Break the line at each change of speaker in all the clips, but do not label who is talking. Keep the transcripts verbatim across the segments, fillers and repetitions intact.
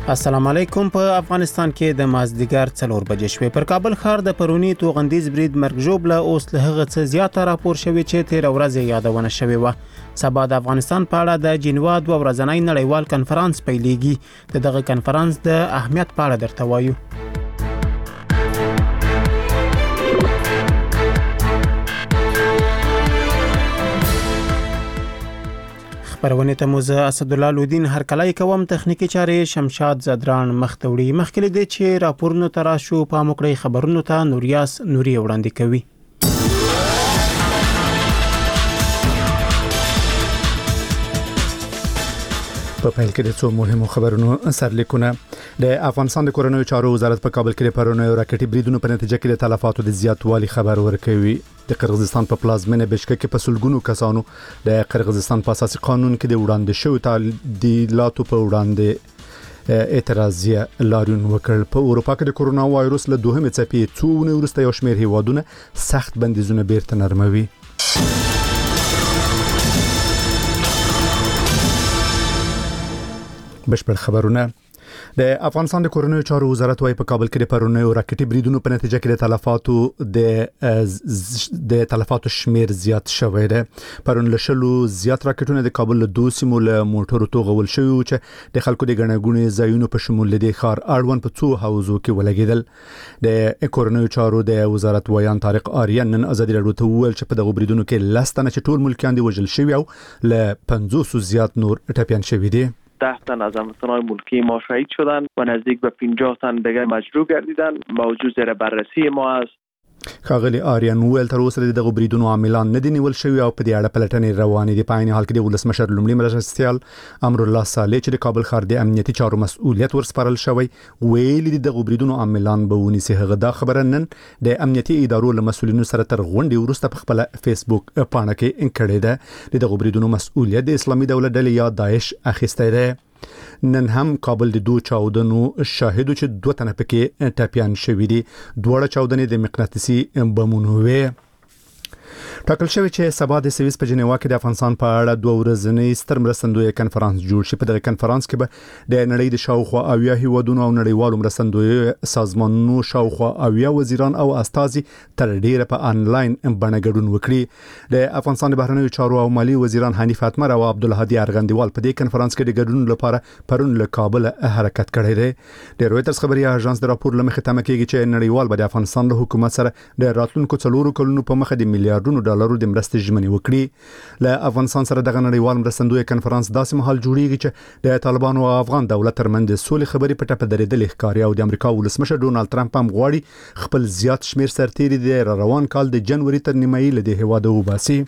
السلام علیکم. په افغانستان کې د مازدیګر څلور بجې شوې پر کابل ښار د پرونی توغندیز برید مرګ ژوبله اوس له هغه څه زیاته راپور شوی چې تیر ورځ یادونه شوی و. سبا د افغانستان په اړه د جنیوا دوه ورځنی نړیوال کنفرانس پیلېږي. د دغه کنفرانس د اهمیت په اړه درته وایو. خبرونه ته موزه اسد الله لودین هر کله کوم تخنیکی چارې شمشاد زدران مختوړي مخکې دي چې راپورونه تراشو په موکړی خبرونو ته نوریاس نوري وړاندې کوي. په پیل کې د څو مهمو خبرونو سرلیکونه. د افغانستان د کورنیو چارو وزارت په کابل کې د پرونی راکټي بریدونو په نتیجه کې د تلفاتو د زیاتوالي خبر ورکوي. د قرغیزستان په پلازمینه بشکک کې په سلګونو کسانو د قرغیزستان په اساسي قانون کې د وړاندې شوی تعدیلاتو په وړاندې اعتراضیه لاریون وکړ. په اروپا کې د کورونا وایروس له دوهمې څپې څو ونې وروسته یو شمېر هیوادونه سخت بندیزونه بیرته نرموي. بشپړ خبرونه. د افغانستان د کورنیو چارو وزارت وايي په کابل کې د پرونی راکټي بریدونو په نتیجه کې د تلفاتو د د تلفاتو شمیر زیات شوی دی. پرون له شلو زیات راکټونه د کابل له دوه سیمو له موټرو توغول شوی چې د خلکو د غنغونې ځایونو په شمول د ښار اړوند په څو حوزو کې ولګیدل. د کورنیو چارو د وزارت ویان طارق آریان نن ازادي راډیو ته وویل چې په دغه بریدونو کې لستنه چې ټول ملکیان دي وژل شوی او له پنځوس زیات نور ټپیان شوی دي.
ده تن از هموطنان ملکی ما شهید شدند و نزدیک به پنجاه تن دیگر مجروح گردیدند. موضوع زیر بررسی ما است.
خاغلی آریان ویل تر اوسه دغه بریدونو عاملان نه دي نیول شوی او په دې اړه پلټنې روانې دي. په عین حال کې د ولسمشر لومړي مرستیال امر الله صالح چې د کابل ښار د امنیتي چارو مسؤلیت ورسپارل شوی ویل دي دغه بریدونو عاملان به ونیسي. هغه دا خبره نن د امنیتي ادارو له مسؤلینو سره تر غونډې وروسته په خپل فیسبوک پاڼه کې انکړې ده. دغه بریدونو مسؤلیت د اسلامي دولت ډلې یا داعش اخیستی دی. نن هم کابل د دوه چاودنو شاهدو چې دوه تنه پکې ټپیان شوي دي. دوړه چاودنې د مقناطیسي بمونو وې. ټاکل شوی چې سبا د سویس په جنیوا کې د افغانستان په اړه دوه ورځنی ستر مرستندوی کنفرانس جوړ شي. په دغه کنفرانس کې به د نړۍ د شاوخوا اویا هیوادونو او نړیوالو مرستندوی سازمانونو شاوخوا اویا وزیران او استازي تر ډیره په انلاین بڼه ګډون وکړي. د افغانستان د بهرنیو چارو او مالی وزیران حنیف اتمر او عبدالهادي ارغندیوال په دې کنفرانس کې د ګډون لپاره پرون له کابل حرکت کړی دی. د رويټرز خبري اژانس د راپور لمخې تمه کوي چې نړیوال به د افغانستان له حکومت سره د راتلونکو څلورو کلونو په مخه د میلیارډونو ډالرو د مرستې ژمنې وکړي. له افغانستان سره دغه نړیوال مرستندوی کنفرانس داسې مهال جوړیږي چې د طالبانو او افغان دولت ترمنځ د سولې خبرې په ټپه درېدلې ښکاري او د امریکا ولسمشر ډونالد ټرمپ هم غواړي خپل زیات شمیر سرتیري د روان کال د جنوري تر نیمایي له د هیواد وباسي.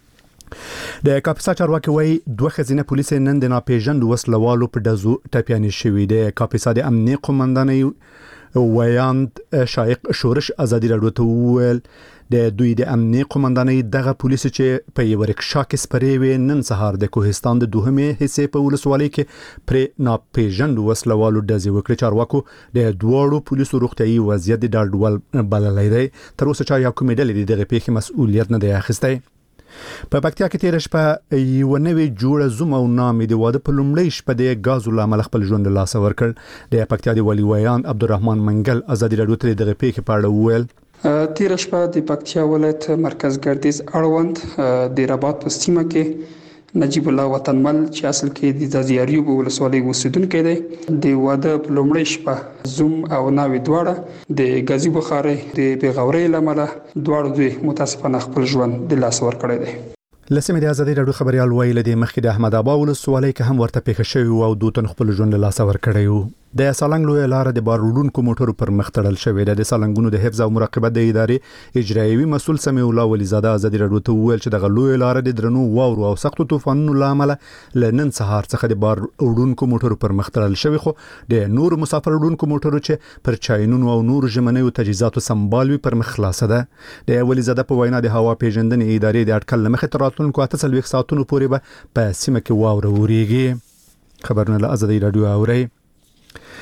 د کاپیسا چارواکي وایي دوه خزینه پولیس نن د ناپېژند وسلوالو په ډزو ټپیانې شوي دي. کاپیسا د امنیه قومندانۍ ویاند شایق شورش ازادي راډیو ته وویل د دوی د امنیه قومندانۍ دغه پولیس چې په یو رکشا کې سپرې وې نن سهار د کوهستان د دوهمې حصے په ولسوالۍ کې پر ناپېژند وسلوالو ډزې وکړې. چارواکو د دوړو پولیسو روغتیايي وضعیت د ډاډول بللی دی. تر اوسه چا یا کومې ډلې دغه پیښې مسؤلیت نه دی اخیستی. په پکتیا کې تیر شپه یو نوې جوړه زوم او نامې د واده په لومړۍ شپه د غازو لامل خپل ژوند له لاسه ورکړ. د پکتیا د ولی ویان عبدالرحمن منګل ازادي راډیو ته دغه پیښې په اړه وویل.
تیر شپه د پکتیا ولایت مرکز ګردیز اړوند د رباط په سیمه کې نجیب الله وطنمل چې اصل کې د زازیاریو په ولسوالۍ اوسیدونکی دی د واده په لومړۍ شپه زوم او ناوې دواړه د غازي بخاري د بغاورۍ لامل دواړو دوی متاسفانه خپل ژوند د لاس ور کړی دی.
لسمه د ازادي راډیو خبريال ویل د مخکې د احمد ابا ولسوالۍ کې هم ورته پیښه شوی او دوه تن خپل ژوند له لاسه ور کړی وو. د سالنګ لوی لار د بار وړونکو موټرو پر مخ تړل شوې ده. د سالنګونو د حفظ او مراقبت د ادارې اجرایوي مسول سمیع الله ولیزاده ازادي راډیو ته وویل چې د لوی لار د درنو واورو او سختو طوفانونو لامل لنن سهار څخه د بار وړونکو موټرو پر مخ تړل شوی خو د نور مسافر وړونکو موټرو چې پر چاینونو او نور ژمنیو تجهیزاتو سمبالوي پر مخ خلاصه ده. د ولیزاده په وینا د هوا پیژندنې ادارې د اټکل لمخې تر راتلونکو اته څلوېښت ساعتونو پورې به په سیمه کې واوره وریږي. خبرونه له ازادي راډیو اوري.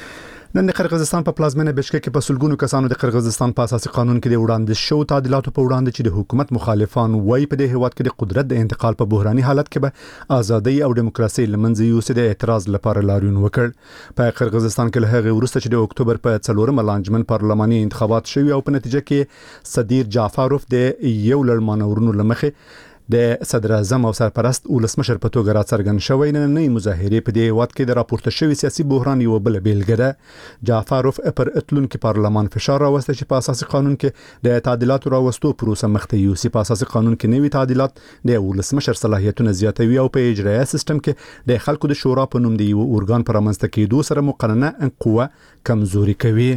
نن د قرغیزستان په پلازمینه بشکک کې په سلګونو کسانو د قرغیزستان په اساسي قانون کې د وړاندې شو تعدیلاتو په وړاندې چې د حکومت مخالفان وایي په دې هیواد کې د قدرت د انتقال په بحراني حالت کې به ازادي او دیموکراسي لمنځه یوسي د اعتراض لپاره لاریون وکړ. په قرغیزستان کې له هغه وروسته چې د اکتوبر په څلورمه لانجمن پارلماني انتخابات شوي او په نتیجه کې صدیر جعفروف د یو لړمانه ورونو لمخې د صدر اعظم او سرپرست ولسمشر په توګه راڅرګند شوی نننۍ مظاهرې په دې هیواد کې د راپورته شوی سیاسي بحران یو بل بیلګه ده. جعفروف پر اتلونکو پارلمان فشار راوسته چې په اساسي قانون کې د تعدیلاتو راوستو پروسه مخته یوسي. په اساسي قانون کې نوي تعدیلات د ولسمشر صلاحیتونه زیاتوي او په اجرایي سیستم کې د خلکو د شورا په نوم د یو ارګان پر رامنځته کېدو سره مقننه قوه کمزوري کوي.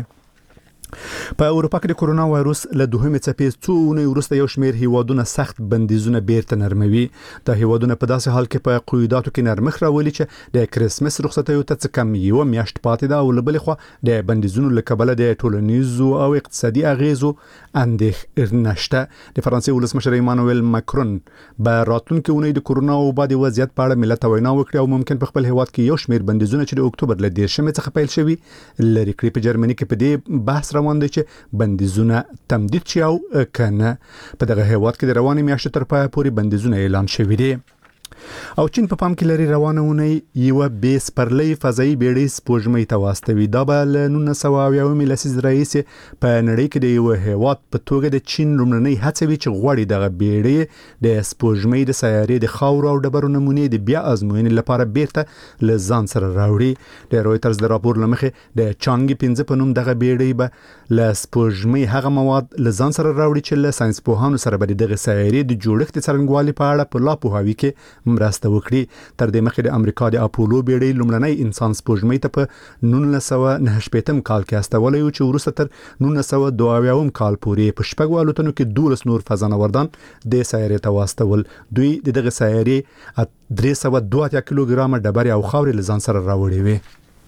په اروپا کې د کرونا وایروس له دوهمې څپې څو اونۍ وروسته یو شمېر هیوادونه سخت بندیزونه بیرته نرموي. دا هیوادونه په داسې حال کې په قیوداتو کې نرمښت راولي چې د کرسمس رخصتیو ته څه کم یو میاشت پاتې ده او له بلې خوا د بندیزونو له کبله د ټولنیزو او اقتصادي اغیزو اندېښنه نشته. د فرانسې ولسمشر ایمانوئل ماکرون به راتلونکي اونۍ د کرونا وبا د وضعیت په اړه ملت ته وینا وکړي او ممکن په خپل هیواد کې یو شمېر بندیزونه چې د اکتوبر له دیرشمې څخه پیل شوي لرې کړي. په جرمني کې په دې بحث روان دی چې بندیزونه تمدید شي او کنه. په دغه هیواد کې د روانې میاشتې تر پایه پورې بندیزونه اعلان شوي دي. او چین په پام کې لري روانه اونۍ یو بیس پرلې فضایي بیړۍ سپوږمۍ ته واستوي. دا به له نولس سوه اویاومې لسیزې راهیسې په نړۍ کې د یو هیواد په توګه د چین لومړنۍ هڅه وي چې غواړي دغه بیړۍ د سپوږمۍ د سیارې د خاورو او ډبرو نمونې د بیا ازموینې لپاره بیرته له ځان سره راوړي. د رویټرز د راپور له مخې د چانګي پنځه په نوم دغه بیړۍ به له سپوږمۍ هغه مواد له ځان سره راوړي چې له ساينسپوهانو سره به دغه سیارې د جوړښت څرنګوالي په اړه په لا پوهاوي کې مرسته وکړي. تر دې مخکې د امریکا د اپولو بیړۍ لومړنۍ انسان سپوږمۍ ته په نولس سوه نهه شپیتم کال کې استولی و چې وروسته تر نولس سوه دوه اویاوم کال پورې په شپږو الوتنو کې دولس نور فضانوردان د سیارې ته واستول. دوی د دغه سیارې درې سوه دوه اتیا کیلوګرامه ډبرې او خاورې له ځان سره راوړې وې.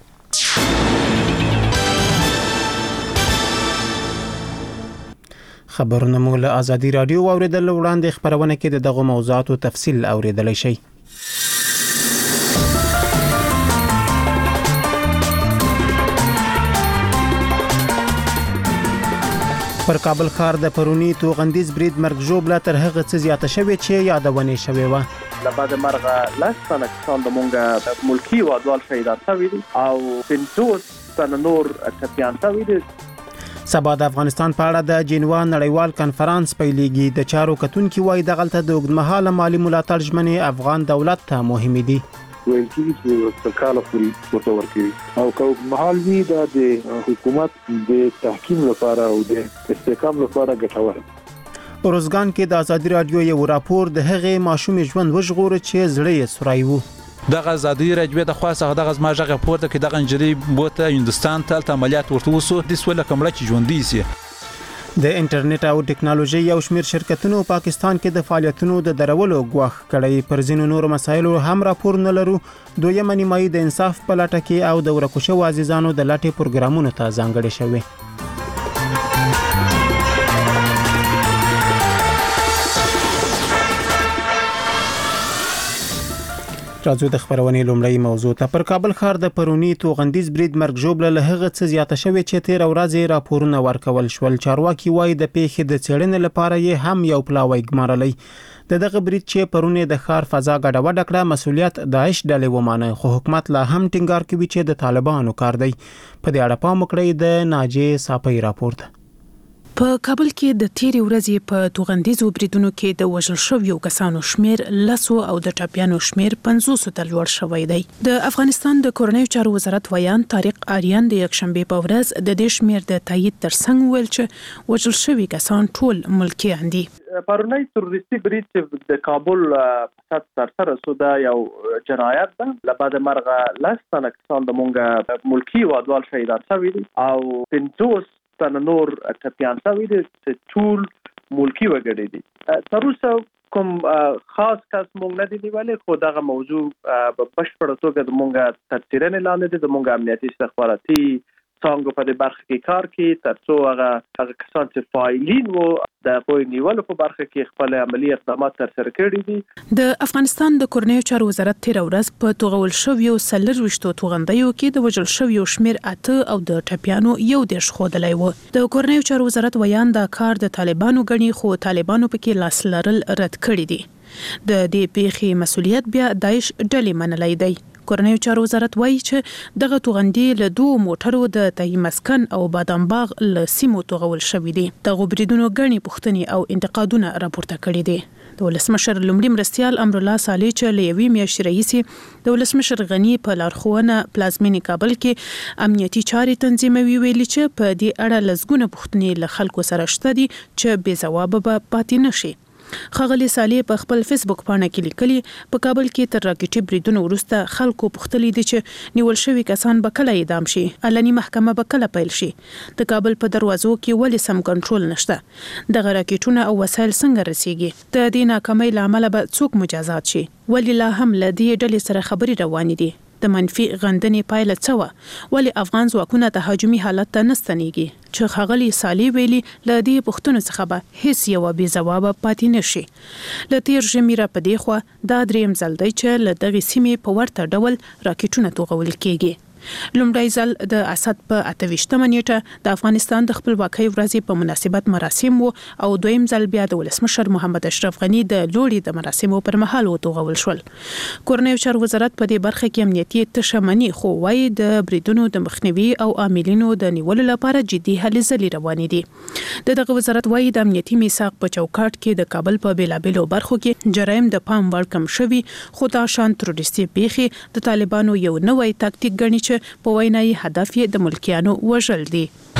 خبرونه مو له ازادي رادیو اوریدل وړاندې خبرونه کې د دغه موضوعاتو تفصیل اوریدلای شئ. پر کابل ښار د پرونی توغندیز برید مرګ ژوبله تر هغه څه زیاته شوې چې یادونه شوې و.
لبعد مرغه لاس تنه کسان د مونږه ملکی وادوال شهیدان شوي دي او پنځوس تنه نور ټپیان شوي دي.
سبا د افغانستان په اړه د جنیوا نړیوال کنفرانس پیلېږي. د چارو کتونکي وایي دغلته د اوږدمهاله مالي ملاتړ ژمنې افغان دولت ته مهمې دي.
ویل کېږي چې څه کاله پورې ورته ورکوي او که اوږدمهال وي دا د حکومت د تحکیم لپاره او د استحکام لپاره ګټور.
روزګان کې د ازادي رادیو یو راپور د هغې ماشومې ژوند وژغوري چې زړه یې سوری و.
دغه ازادي رادیو د خاصه دغه ما ژغه پورته کې دغه انجری بوته هندستان ته عملیات ورته وسو د سوله کمړه چې ژوندې سي.
د انټرنیټ او ټکنالوژي یو شمېر شرکتونو پاکستان کې د فعالیتونو د درولو غوښ کړی. پر ځینو نور مسایلو هم راپور نه لرو. دویمه نیمایي د انصاف په لټه کې او د ورکوشو عزیزانو د لټې پروګرامونو ته ځانګړي شوی. راځو د خبرونې لومړی موضوع ته. پر کابل ښار د پرونی توغندیز برید مرګ ژوبله له هغه څه زیاته شوې چې تیر ورځې راپورونه ورکول شول. چارواکي وایي د پیښې د څېړنې لپاره یې هم یو پلاوی ګمارلی. د دغه برید چې پرونی د ښار فضا ګډوډه کړه مسؤلیت داعش ډلې ومانه، خو حکومت لا هم ټینګار کوي چې د طالبانو کار دی. په دې اړه پام وکړئ د ناجی صافی راپور ته.
په کابل کې د تیرې ورځې په توغندیزو بریدونو کې د وژل شویو کسانو شمیر لسو او د ټپیانو شمیر پنځوس ته لوړ شوی دی. د افغانستان د کورنیو چارو وزارت ویان طارق آریان د یکشنبه په ورځ د دې شمیر د تایید ترڅنګ ویل چې وژل شوي کسان ټول ملکیان دي.
پرونی تروریستي برید چې د کابل فساد سرسره شو دا یو جنایت ده. لبعد مرغه لاس تنه کسان د مونږه ملکی وادوال شهیدان شوي دي او پنځوس تنه نور ټپیان شوي دي چې ټول ملکی وګړي دي. تر اوسه کوم خاص کس مونږ نه دی نیولې، خو دغه موضوع په بشپړه توګه د مونږه تر څېړنې لاندې دی. د مونږه امنیتي استخباراتي څنګه په دې برخه کې کار کوي ترڅو هغه هغه کسان چې فاعلین وو د غوښتنې نیولو په برخه کې خپل عملی اقدامات ترسره کړي دي.
د افغانستان د کورنیو چارو وزارت تیر ورځ په توغول شویو سلر وشتو توغندیو کې د وجل شویو شمیر اته او د ټپیانو یو دیش خودلای و. د کورنیو چارو وزارت ویان دا کار د طالبانو غني خو طالبانو پکې لاس لرل رد کړی دي. د دې پیښې مسولیت بیا داعش ډلې منلای دی. کورنیو چارو وزارت وایي چې دغه توغندې له دوه موټرو د تای مسکن او بادام باغ له سیمو توغول شوې دي. د غوبریدونو غني پښتني او انتقادونه راپورته کړي دي. د ولسمشر لومړي مرستيال امرالله صالح چې لوي میاشتې رئیس د ولسمشر غني په لارښوونه پلازمینی کابل کې امنیتي چارې تنظیموي ویلي چې په دې اړه لزګونه پښتني له خلکو سره شته دي چې بې ځواب به پاتې نشي. خغلی صالح په خپل فیسبوک باندې کې لیکلي په کابل کې تر راکټي بریدونو وروسته خلکو پوښتلي دي چې نیول شوی کسان به کله اعدام شي، علني محکمه به کله پیل شي، د کابل په دروازو کې ولې سم کنټرول نشته، د راکټونو او وسایل څنګه رسیږي، د دې ناکامۍ لامل به څوک مجازات شي، ولې لا هم لدی ډلې سره خبري روانې دي، د منفي غندنې پایله څه وه، ولې افغان ځواکونه تهاجمي حالت ته نستنیږي چې خغلی صالح ویلي له دې پوښتنو څخه به هیڅ یو بې ځوابه پاتې نشي. له تیر ژمي را په دې خوا دا دریم ځل دی چې له دغې سیمې په ورته ډول راکټونه توغول کېږي. لومړی ځل د اسد په اته ویشتمه نیټه د افغانستان د خپلواکۍ ورځې په مناسبت مراسم وو او دویم ځل بیا د ولسمشر محمد اشرف غني د لوړي د مراسمو پر مهال وتوغول شول. کورنیو چارو وزارت په دې برخه کې امنیتي تشمنی خو وايي د بریدونو د مخنیوي او عاملینو د نیولو لپاره جدي هلې ځلې روانې دي. دغه وزارت وايي د امنیتي میثاق په چوکاټ کې د کابل په بیلابیلو برخو کې جرایم د پام وړ کم شوي، خو دا شان تروریستي پیښې د طالبانو یو نوی تاکتیک ګڼي چې په وینای هدف یې د ملکیانو وژل دي.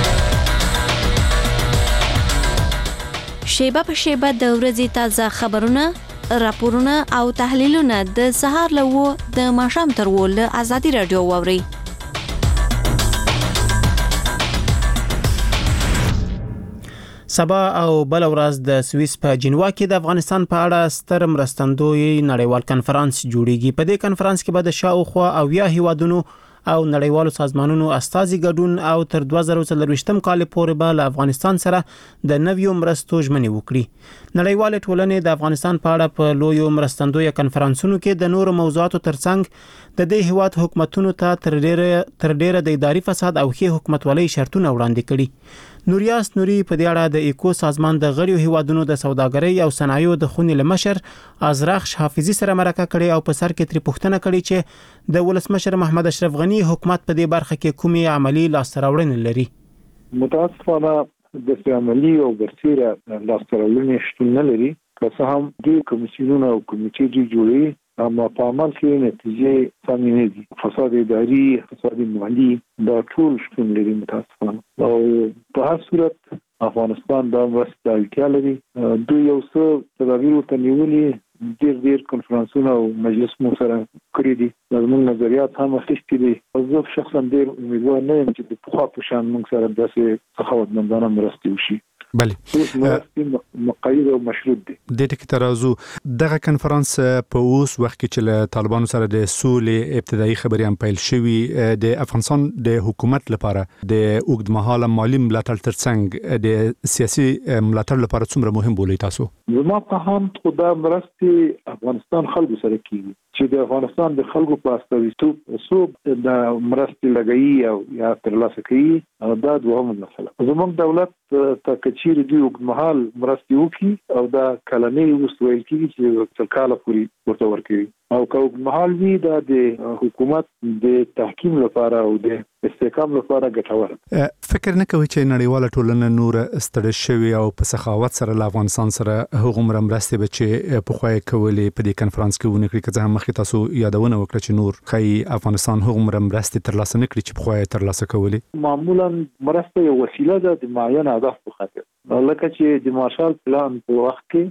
شیبه په شیبه د ورځې تازه خبرونه، راپورونه او تحلیلونه د سهار له و د ماښام تر و له ازادي رادیو واوري.
سبا او بل ورځ د سویس په جنوا کې د افغانستان په اړه ستر مرستندوی نړیوال کنفرانس جوړیږي. په دې کنفرانس کې به د شاوخوا اویا هیوادونو او نړیوالو سازمانونو استازي ګډون او تر دوه زره څلرویشتم کال پورې به له افغانستان سره د نویو مرستو ژمنې وکړي. نړیوال ټولنې د افغانستان په اړه په لویو مرستندوی کنفرانسونو کې د نورو موضوعاتو ترڅنګ د دې هیواد حکومتونو ته تر ډیره تر ډیره د اداري فساد او ښه حکومتولۍ شرطونه وړاندې کړي. نوریاس نوري په دې اړه د ایکو سازمان د غړیو هیوادونو د سوداګرۍ او صنایعو د خونې لمشر ازراخ حافظي سره مرکه کړي او په سر کې تری پوښتنه کړي چې د ولسمشر محمد اشرف غني حکومت په دې برخه کې کومې عملی لاسته راوړنې لري.
متاسفانه د عملی او برسیره لاسته راوړنې شتون نه لري، که څه هم د کمیسیونونو او کمیټې جوړي اما په عمل کې نتیجې سمې نه دي. فساد اداري، فساد مالي دا ټول شتون لري متاسفانه. او په هر صورت افغانستان دا مرسته اړتیا لري. دوی یو څه تدابیر ورته نیولي، ډېر ډېر کنفرانسونه او مجلس مو سره کړي دي، زموږ نظریات هم اخیستي دي. زه شخصا ډېر امیدوار نه یم چې د پخوا په شان موږ سره داسې سخاوتمندانه مرستې وشي.
بله
مقاید او مشروط دي.
د ټکی ترازو دغه کنفرانس په اوس وخت کې چې له طالبانو سره د سولې ابتدایي خبرې هم پیل شوي، د افغانستان د حکومت لپاره د اوږدمهاله مالی ملاتړ ترڅنګ د سیاسي ملاتړ لپاره څومره مهم بولئ تاسو؟
زما په هم خدا مرستې افغانستان خلکو سره کیږي چې د افغانستان د خلکو په استازیتوب څوک د مرستې لګوي او یا ترلاسه کوي، دا دوهمه مسله. زموږ دولت ته کچیر دی اوږدمهال مرستې وکړي او دا کلنۍ وروسته ویل کېږي چې څل کاله پورې ورته ورکوي، او که اوږدمهال وي دا د حکومت د تحکیم لپاره او د استحکام لپاره ګټور.
فکر نه کوي چې نړیواله ټولنه نور ستړي شوي او په سخاوت سره له افغانستان سره هغومره مرستې به چې پخوا یې کولې په دې کنفرانس کې ونه کړي، که څه هم مخکې تاسو یادونه وکړه چې نور ښایي افغانستان هغومره مرستې ترلاسه نه کړي چې پخوا یې ترلاسه کولې؟
معمولا مرسته یو وسیله ده د معین هدف په خاطر، لکه چې د مارشال پلان په وخت کې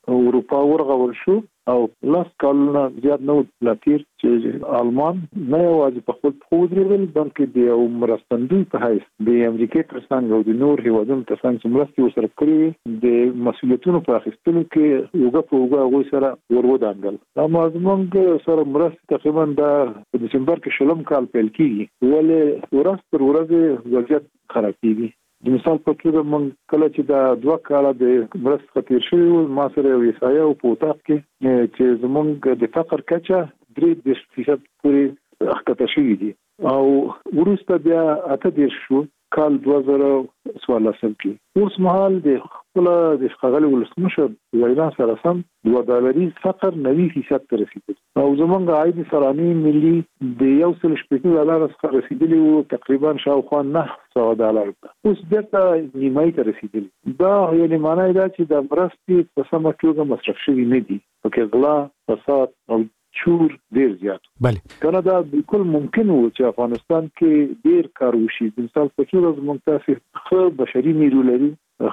اروپا ورغول شو او لاس کالونه زیات نو لاتیر چې آلمان نه یوازې په خپل خو درېدل بلکې د یو مرستندوی په حیث د امریکا ترڅنګ او د نور هیوادونو ترڅنګ چې مرستې ورسره کړې د مسؤلیتونو په اخیستلو کې یوګه په یوګه هغوی سره ورودانګل. اما زموږ سره مرستې تقریبا د دسمبر کې شلم کال پیل کېږي ولې ورځ تر ورځې وضعیت خرابېږي. د مثال په توګه موږ کله چې دا دوه کاله د مرستې څخه تېر شوي وو ما سره یو احصایه وه په اتاق کې چې زموږ د فقر کچه درې دېرش فیصد پورې ښکته شوي دي او وروسته بیا اته دېرش شو کال دوه زره څوارلسم کې. اوس مهال د خپله د ښاغلي ولسمشر وینا سره سم دوه ډالري فقر نوي فیصد ته رسېدلی او زموږ عاید سراني ملي د یو سل شپېته ډالرو څخه رسېدلی وو تقریبا شاوخوا نهه سوه ډالرو ته، اوس بېرته نیمایي ته رسېدلي. دا یعنې معنی دا چې د مرستې په سمه توګه مصرف شوي نه دي، پکې غلا، فساد او چور ډیر زیات.
بله
کنه دا بالکل ممکن وو چې افغانستان کې ډیر کار وشي. د مثال په توګه زموږ تاسې ښه بشري نیرو لري،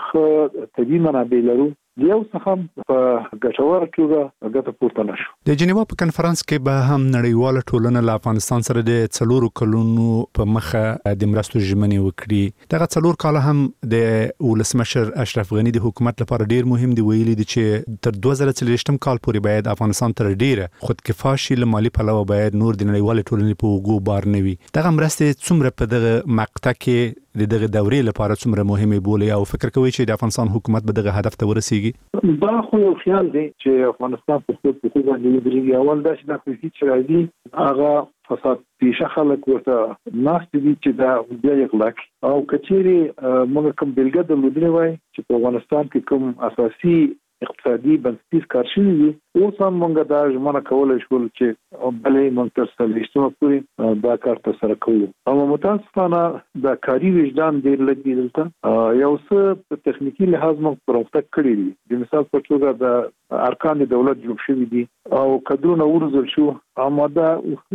ښه طبیعي منابع لرو، د یو څخه په ګټوره توګه ګټه پورته نشو.
د جنیوا په کنفرانس کې به هم نړیواله ټولنه له افغانستان سره د څلورو کلونو په مخه د مرستو ژمنې وکړي. دغه څلور کاله هم د ولسمشر اشرف غني د حکومت لپاره ډیر مهم دی. ویلي دي چې تر دوه زره څلوېښتم کال پورې باید افغانستان تر ډیره خودکفا شي، له مالي پلوه باید نور د نړیوالې ټولنې په اوږو بار نه وي. دغه مرستې څومره په دغه مقطع کې د دغه دورې لپاره څومره مهمه بولي او فکر کوي چې د افغانستان حکومت به دغه هدف ته ورسیږي؟
دا خو یو خیال دی چې افغانستان په خپل حقوق باندې ودرېږي. اول دا چې دا کوي چې راځي هغه فساد پیشه خلک ورته ناست دي چې دا بیا اغلاق او کچېري موږ کوم بلګه درلودلې وای چې په افغانستان کې کوم اساسي اقتصادي بنسټیز کار شوي دي، اوس هم موږ دا ژمنه کولی شول چې بلې موږ تر څلوېښتمه پورې دا کار ترسره کوو. اما متاسفانه دا کاري وجدان ډېر لږ دی دلته. یو څه په تخنیکي لحاظ موږ پرمختګ کړی دی. د مثال په توګه د ارکان د دولت جوړ شوي دي او کدرونه وروزل شو، اما دا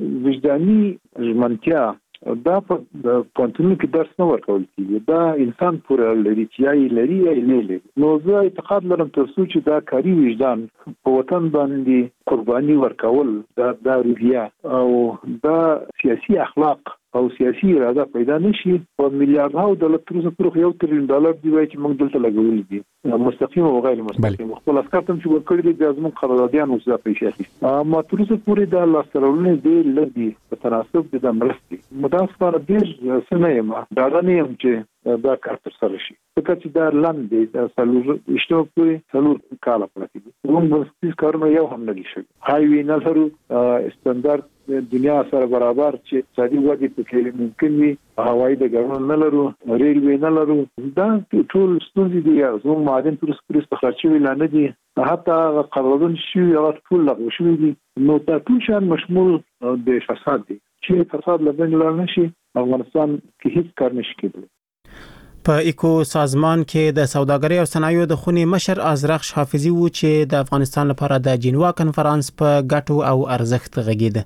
وجداني ژمنتیا دا په پوهنتونونو کې درس نه ورکول کېږي. دا انسان پورې لري چې یا یې لري یا یې نه لري. نو زه اعتقاد لرم تر څو چې دا کاري وجدان په وطن باندې قرباني ورکول، دا دا روحیه او دا سیاسي اخلاق او سیاسي اراده پیدا نشي، په میلیارډونو ډالر تر اوسه پورې یو تریلیون ډالر دی وایي چې موږ دلته لګولي دي، مستقیم او غیر مستقیم. خپل افکار ته چې ورکړي دي د زموږ قراردادیان اوس دا پیسې اخیستي. اما تر اوسه پورې دا لاسته راوړنې ډېر لږ دي په تناسب د مرستې. متاسفانه ډېر څه نه یم ډاډه نه یم چې دا کار ترسره شي، ځکه چې دا لنډ دی، دا څلوېښتمه پورې څلور کاله پاتې دي. زموږ بنسټیز کارونه یو هم نه دي شوي. هایوې نه لرو، استاندارد دنیا سره برابر چې اقتصادي ودې پکې ممکن وي، هوایي ډګرونه نه لرو، ریلوې نه لرو. دا ټول ستونزې دي. زموږ معادن تر اوسه پورې استخراج شوي لا نه دي، حتی قراردادونه شوي هغه ټول لغوه شوي دي. نو دا ټول شیان مشمول د فساد دي. چې فساد له بین لاړ نه شي افغانستان کې هیڅ کار نشي کېدلی.
په ایکو سازمان کې د سوداګرۍ او صنایعو د خونې مشر ازرخش حافظي وو چې د افغانستان لپاره د جنیوا کنفرانس په ګټو او ارزښت غږیده.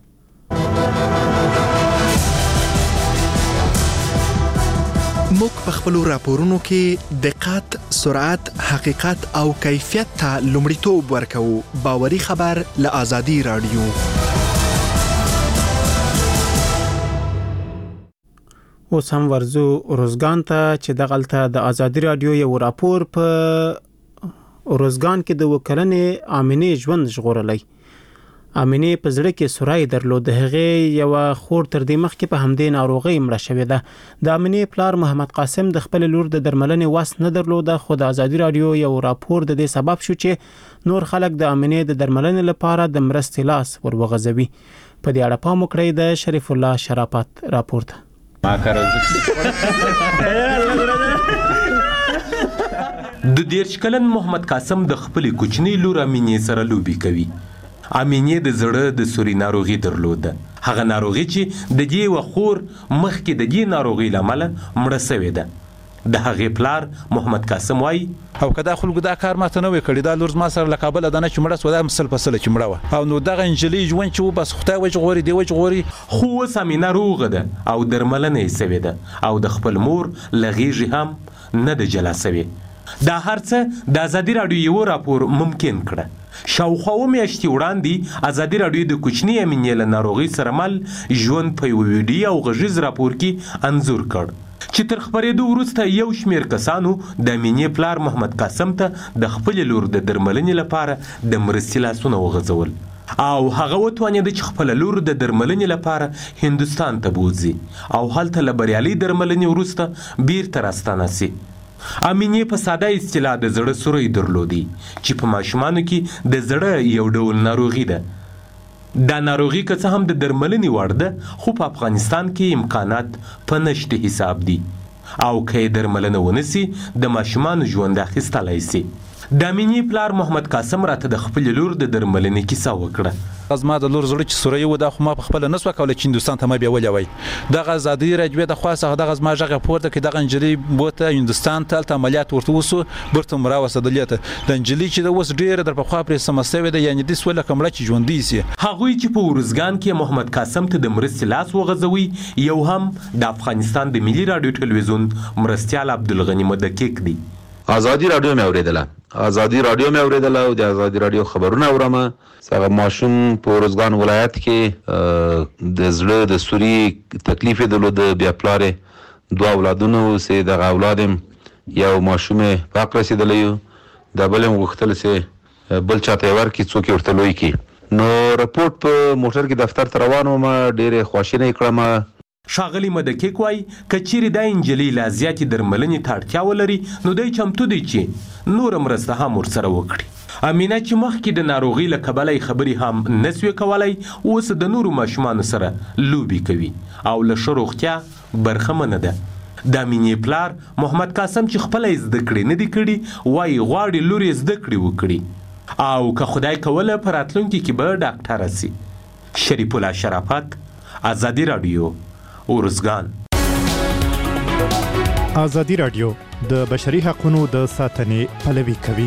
موږ په خپل راپورونو کې دقت، سرعت، حقیقت او کیفیت ته لومړیتوب ورکوو. باوري خبر له آزادي رادیو.
اوس هم ورزو روزګان ته چې دغلته د آزادي رادیو یو راپور په روزګان کې د وکلنې امینې ژوند ژغورلی. امینې په زړه کې سورای درلود. هغه یو خور تر دې مخکې په همدې ناروغي مړه شوې ده. د امینې پلار محمد قاسم د خپل لور د درملنې واس نه درلوده، خو د آزادي رادیو یو راپور د دې سبب شو چې نور خلک د امینې د درملنې لپاره د مرستې لاس ورغځوي. په دې اړه پام وکړئ د شریف الله شرافت راپور ته.
د دیرش کلن محمد قاسم د خپل کوچنی لور امینې سره لوبي کوي. امینې د زړه د سوري ناروغي درلوده. هغه ناروغي چې د دې وخور مخکې د دې ناروغي لامل مړه شوې ده. د هغه پلار محمد قاسم وای
او کدا خلکو دا کار ماته نه وکړي، دا لور ما سره لکابل دنه چې مړه سو دا مسل فصله چې مړه و او نو دغه انجلي ژوند چې بس خدای وجه غوري دی وجه غوري
خو سمینه روغه ده او درملنه یې سوي ده او د خپل مور لغیږي هم نه د جلا سوي. دا هرڅه د ازادي راډیو یو راپور ممکن کړه. شاوخوا اوه میاشتې وړاندې ازادي راډیو د کوچني امینې له ناروغۍ سره مل ژوند په یو ویډیو او غږیز راپور کې انځور کړ چې تر خپرېدو وروسته یو شمېر کسانو د امینې پلار محمد قاسم ته د خپلې لور د درملنې لپاره د مرستې لاسونه وغځول او هغه وتوانېده چې خپله لور د درملنې لپاره هندوستان ته بوځي او هلته له بریالۍ درملنې وروسته بیرته راستانه سي. امینې په ساده اصطلاح د زړه سوری درلودي چې په ماشومانو کې د زړه یو ډول ناروغي ده. دا ناروغي که څه هم د درملنې وړ ده خو په افغانستان کې امکانات په نشته حساب دي او که یې درملنه ونسي د ماشومانو ژوند اخیستلی سي. د امینې پلار محمد قاسم راته د خپلې لور د درملنې کیسه وکړه.
زما د لور زړه چې سوری و دا خو ما په خپله نه سوه کولی چې هندوستان ته ما بیولې وای. دغه ازادي راډیو د خوا څخه دغه زما غږ پورته کړي دغه نجلۍ بوته هندوستان ته هلته عملیات ورته وسو بیرته مو راوستدلې ته د نجلۍ چې د اوس ډېره در پخوا پرې سمه سوې ده یعنې دې سوه لکه مړه چې ژوندۍ سي.
هغوی چې په ارزګان کې محمد قاسم ته د مرستې لاس وغځوي یو هم د افغانستان د ملي راډیو ټلویزیون مرستیال عبدالغني مدقق دی.
ازادي راډیو مې اورېدله ازادي راډیو مې اورېدله او د ازادي راډیو خبرونه اورم. هغه ماشوم په ارزګان ولایت کې د زړه د سوري تکلیف یې درلود. بیا پلار یې دوه اولادونه اوسې دغه اولاد یو ماشوم یې په حق رسېدلی یو د بل یې غوښتل چې بل چاته یې ورکړي څوک یې ورته لوی کړي. نو رپورټ په موټر کې دفتر ته روان وم ډېرې خواشینی یې کړم.
ښاغلي مدقق وایي که چیرې دا نجلۍ لا زیاتې درملنې ته اړتیا ولري نو دی چمتو دی چې نوره مرسته هم ورسره وکړي. امینه چې مخکې د ناروغۍ له کبله یې خبرې هم نه سوې کولی اوس د نورو ماشومانو سره لوبې کوي او له ښه روغتیا برخمنه ده. د امینې پلار محمد قاسم چې خپله یې زده کړې نه دي کړي وایي غواړي لور یې زده کړې وکړي او که خدای کوله په راتلونکي کې به ډاکټره سي. شریف الله شرافت، ازادي راډیو، ارزګان.
ازادي راډیو د بشري حقوقو د ساتنې پلوي کوي.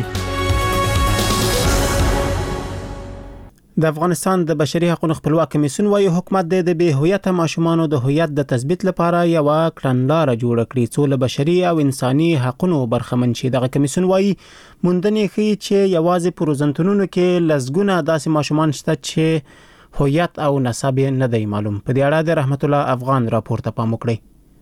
د افغانستان د بشري حقوقو خپلواک کمیسیون وايي حکومت د بې هویته ماشومانو د هویت د تثبیت لپاره یو کړنلاره جوړه کړې څو له بشري او انساني حقوقو برخمن شي. دغه کمیسیون وايي موندنې ښيي چې یوازې په روزنتونونو کې لسګونه داسې ماشومان شته چې هویت او نسب نه دی معلوم. په دې اړه د رحمت الله افغان راپور ته پام وکړئ.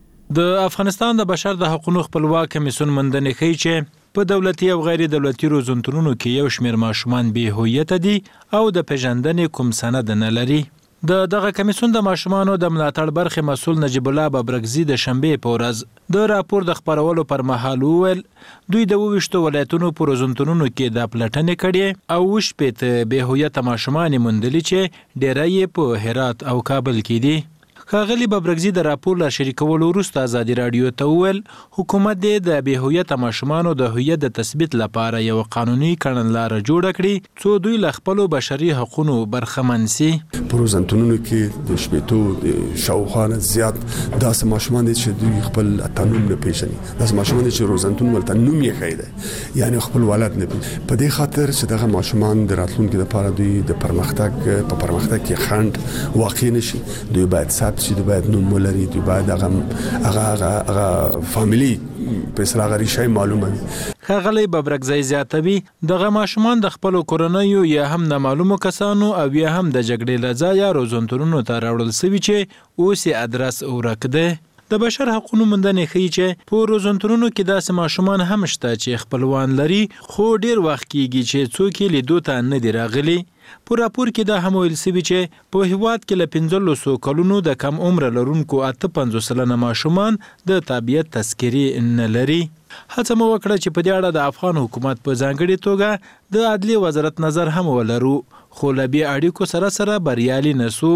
د افغانستان د بشر د حقوقو خپلواک کمیسیون موندنې ښيي چې په دولتي او غیر دولتي روزنتونونو کې یو شمېر ماشومان بې هویته دي او د پیژندنې کوم سند نه لري. د دغه کمیسیون د ماشومانو د ملاتړ برخې مسؤل نجیب الله ببرګزي د شنبې په ورځ د راپور د خپرولو پر مهال وویل دوی د اوویشتو ولایتونو په روزنتونونو کې د پلټنې کړې او اووه شپېته بې هویته ماشومان موندلي چې ډېری یې په هرات او کابل کې دي. ښاغلي ببرګزي د راپور له شریکولو وروسته ازادي راډیو ته وویل حکومت دې د بې هویته ماشومانو د هویت د تثبیت لپاره یو قانوني کړنلاره جوړه کړي څو دوی له خپلو بشري حقوقو برخمن سي.
په روزنتونونو کې د شپېتو شاوخوا نه زیات داسې ماشومان دي چې دوی خپل اتانوم نه پیژني. داسې ماشومان دي چې روزنتون ولته نوم یې ښیي دی یعنی خپل ولادت نه پیژني. په دې خاطر چې دغه ماشومان د راتلونکي لپاره دوی د پرمختګ په پرمختګ کې خنډ واقع نشي. دوی باید ثبت شي، دوی باید نوم ولري، دوی باید هغه هغه هغه فامیلی په سره غری شي معلومه وي.
ښاغلی ببرګزی زیاتوي دغه ماشومان د خپلو کورنیو یا هم نامعلومو کسانو او یا هم د جګړې له ځایه روزنتونونو ته راوړل سوي چې اوس یې ادرس ورک دی. د بشر حقوقو موندنې ښیي چې په روزنتونونو کې داسې ماشومان هم شته چې خپلوان لري خو ډیر وخت کېږي چې څوک یې لیدو ته نه دي راغلي. په راپور کې دا هم ویل سوي چې په هیواد کې له پنځلسو کلونو د کم عمره لرونکو اته پنځوس سلنه ماشومان د تابعیت تذکرې نه لري. هڅه مو وکړه چې په دې اړه د افغان حکومت په ځانګړې توګه د عدلیې وزارت نظر هم ولرو خو له بې اړیکو سره سره بریالي نسو.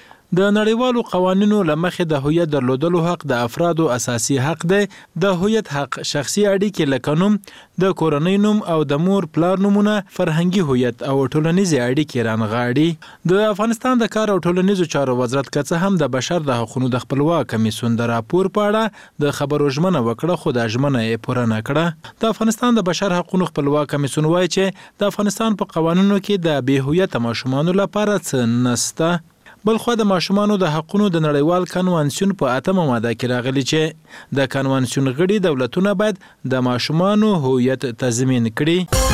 د نړیوالو قوانینو له مخې د هویت درلودلو حق د افرادو اساسي حق دی. د هویت حق شخصي اړیکې لکه نوم، د کورنۍ نوم او د مور پلار نومونه، فرهنګي هویت او ټولنیزې اړیکې رانغاړي. د افغانستان د کار او ټولنیزو چارو وزارت که څه هم د بشر د حقوقو د خپلواک کمیسیون د راپور په اړه د خبرو ژمنه وکړه خو د ژمنه یې پوره نه کړه. د افغانستان د بشر حقوقو خپلواک کمیسیون وایي چې د افغانستان په قوانینو کې د بې هویته ماشومانو لپاره څه نشته. بل خو د ماشومانو د حقوقو د نړیوال کنوانسیون په اتمه ماده کې راغلي چې د کنوانسیون غړي دولتونه باید د ماشومانو هویت تضمین کړي.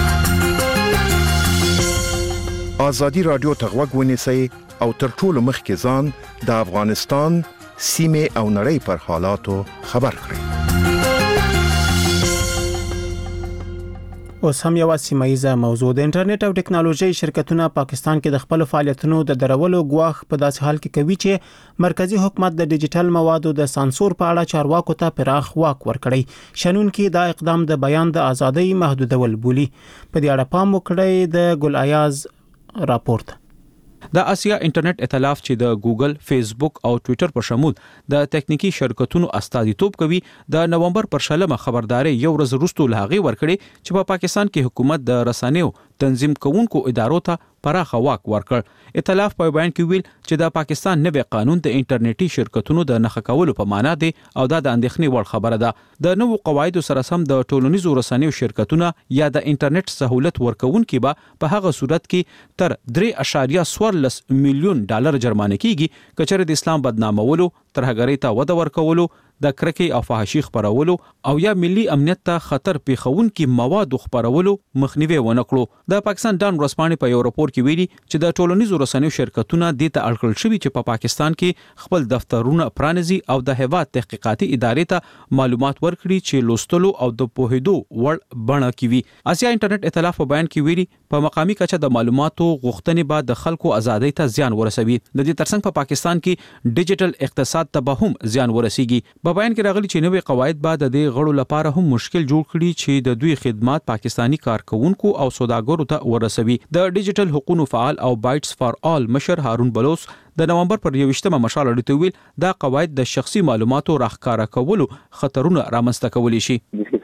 آزادی رادیو ته غوږ ونیسئ او تر ټولو مخکې ځان د افغانستان سیمې او نړۍ پر حالاتو خبر کړئ.
اوس هم یو سیمایزه موضوع د انټرنیټ او ټکنالوژي شرکتونه پاکستان کې د خپل فعالیتونو د درولو غواخ په داسې حال کې کوي چې مرکزی حکومت د ډیجیټل موادو د سانسور په اړه چارواکو ته پراخ واک ورکړي. شنن کې دا اقدام د بیان د ازادۍ محدودول بولی. په دې اړه پام وکړئ د ګل ایاز راپورټ.
د اسیا انټرنیټ ائتلاف چې د ګوګل، فیسبوک او ټوئیټر په شمول د تکنیکی شرکتونو استازیتوب کوي د نومبر پر شلمه خبرداري یو ورځ وروسته لهغه ورکړي چې په پا پاکستان کې حکومت د رسنیو تنظیم کوونکو ادارو ته پراخه واک ورکړ. ائتلاف په بیان کې ویل چې د پاکستان نوی قانون د انټرنیټي شرکتونو د نښه کولو په معنا دی او دا د اندېښنې وړ خبره ده. د نوو قواعدو سره سم د ټولنیزو رسنیو شرکتونه یا د انټرنیټ سہولت ورکوونکي به په هغه صورت کې تر درې اعشاریه څوارلس میلیون ډالر جرمانه کیږي کچره د اسلام بدنامولو، ترهګرۍ ته وده ورکولو، د کرکې او فحاشي خپرولو او یا ملي امنیت ته خطر پیښونکي مواد خپرولو مخنیوي ونکړو. د پاکستان ډان ورسپانې په یو راپور کې ویلي چې د ټولنیزو رسنیو شرکتونه د ته اړکل شوي چې په پا پاکستان کې خپل دفترونه پرانیزي او د هیواد تحقیقاتي ادارې ته معلومات ورکړي چې لوستلو او د پوهېدو وړ بڼه کوي. اسیا انټرنیټ ائتلاف په بیان کې ویلي په مقامی کچه د معلوماتو غوښتنې بعد د خلکو ازادۍ ته زیان ورسوي. د دې ترڅنګ په پاکستان کې ډیجیټل اقتصاد ته به هم زیان ورسیږي. په بیان کې راغلي چې نوې قواعد بعد د غړو لپاره هم مشکل جوړ کړي چې د دوی خدمات پاکستانی کارکونکو او سوداګرو ته ورسوي. د ډیجیټل حقوقو فعال او بایټس فار آل مشر هارون بلوچ د نومبر پر یوویشتمه مشال اړیته ویل دا قواعد د شخصي معلوماتو راښکاره کولو خطرونه رامنځته کولی شي.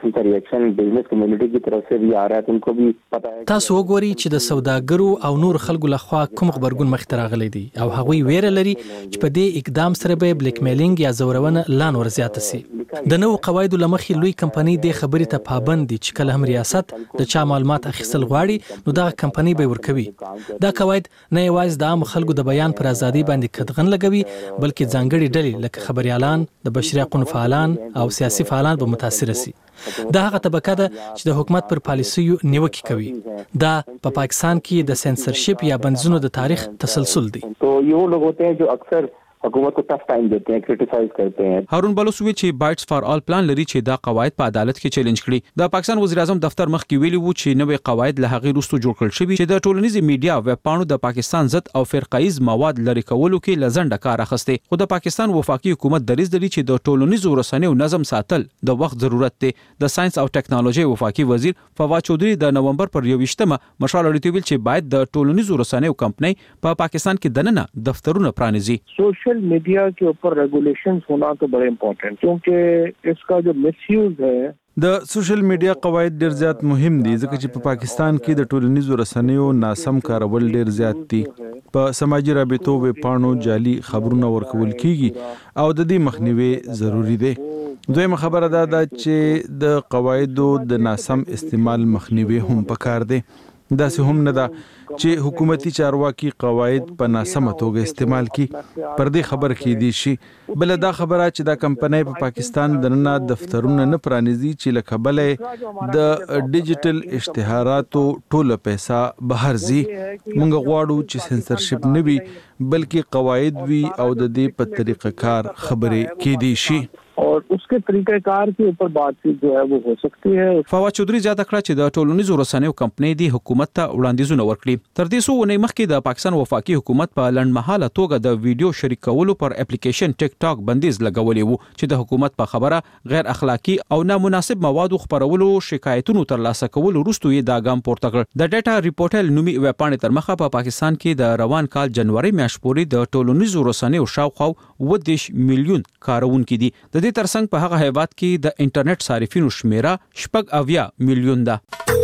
تاسو وګورئ چې د سوداګرو او نور خلکو لخوا کوم خبرګون مخ ته راغلي دي او هغوی ویره لري چې په دې اقدام سره به بلیک میلینګ یا زورونه لا نور زیات شي. د نوو قواعدو لمخې لوی کمپنۍ د خبرې ته پابند دي چې کله هم ریاست د چا معلومات اخیستل غواړي نو دا کمپنۍ به ورکوي. دا قواعد نه یوازې د عام خلکو د بیان پر ازادي باندې قدغن لګوي بلکې ځانګړي ډلې لکه خبريالان، د بشري حقوقو فعالان او سیاسي فعالان به متاثر شي. دا هغه طبقه ده چې د حکومت پر پالیسیو نیوکه کوي. دا په پا پاکستان کې د سنسرشپ یا بندیزونو د تاریخ تسلسل دی.
تو یو لوگ ہوتے ہیں جو اکثر حکومت کو ټف ټایم دیتے ہیں، کرټیسایز کرتے ہیں.
هارون بلوچ وی چې بایټس فار آل پلان لري چې دا قواعد په عدالت کې چیلنج کړي. د پاکستان وزیر اعظم دفتر مخ کې ویلي وو چې نوې قواعد له هغې وروسته جوړ کړل شوي چې د ټولنیزي میډیا ویب پاڼو د پاکستان ضد او فرقایز مواد لري کولو کې لزنده کار اخیسته. خو د پاکستان وفاقي حکومت دریځ لري چې د ټولنیزو رسنیو نظم ساتل د وخت ضرورت دی. د ساينس او ټکنالوژي وفاقي وزیر فواد چودھری د نومبر پر یوویشتمه مشال اړیته ویل چې باید د ټولنیزو رسنیو کمپنۍ په پاکستان کې دننه دفترونه پرانیزي.
سوشل میڈیا के ऊपर रेगुलेशंस होना तो बड़े इम्पोर्टेंट क्योंकि इसका जो मिसयूज है.
د سوشل میډیا قواعد ډیر زیات مهم دي ځکه چې په پا پاکستان کې د ټولنیزو رسنیو ناسم کارول ډیر زیات دي. په سماجی رابطو ویب پاڼو جعلي خبرونه ورکول کیږي او د دې مخنیوي ضروری دی. دویمه خبره دا ده چې د قواعدو د ناسم استعمال مخنیوي هم پکار دی. داسې هم نه ده چې حکومتي چارواکي قواعد په ناسمه توګه استعمال کی پر دې خبر کې دي شي. بل دا خبره چې دا کمپنۍ په پاکستان دننه دفترونه نه پرانیزي چې لکه بلې د ډیجیټل اشتهاراتو ټوله پیسې بهر ځي. موږ غواړو چې سنسرشپ نه وي بلکې قواعد وي او د دې په طریقه کار خبرې کې دي شي
और उसके तरीक़ेकार के ऊपर बातचीत जो है वो हो सकती है.
فواد چودھری زیاته کړه چې د ټولنیزو رسنیو کمپنۍ دی حکومت ته وړاندیزونه ورکړي. تر دې څو ونې مخکې د پاکستان وفاقي حکومت په لنډمهاله توګه د ویډیو شریک کولو پر اپلیکیشن ټیک ټاک بندیز لګولې وو چې د حکومت په خبره غیر اخلاقی او نامناسب مواد خپرولو شکایتونو ترلاسه کول وروسته یې دا ګام پورته کړ. د ډیټا ریپورټل نومي ویب پاڼې تر مخه په پاکستان کې د روان کال جنوري میاشتې پورې د ټولنیزو رسنیو شاوخوا اووه دېرش میلیون کارونکي دي. د دې ترڅنګ په هغه هیواد کې د انټرنیټ صارفینو شمیره شپږ اویا میلیون ده.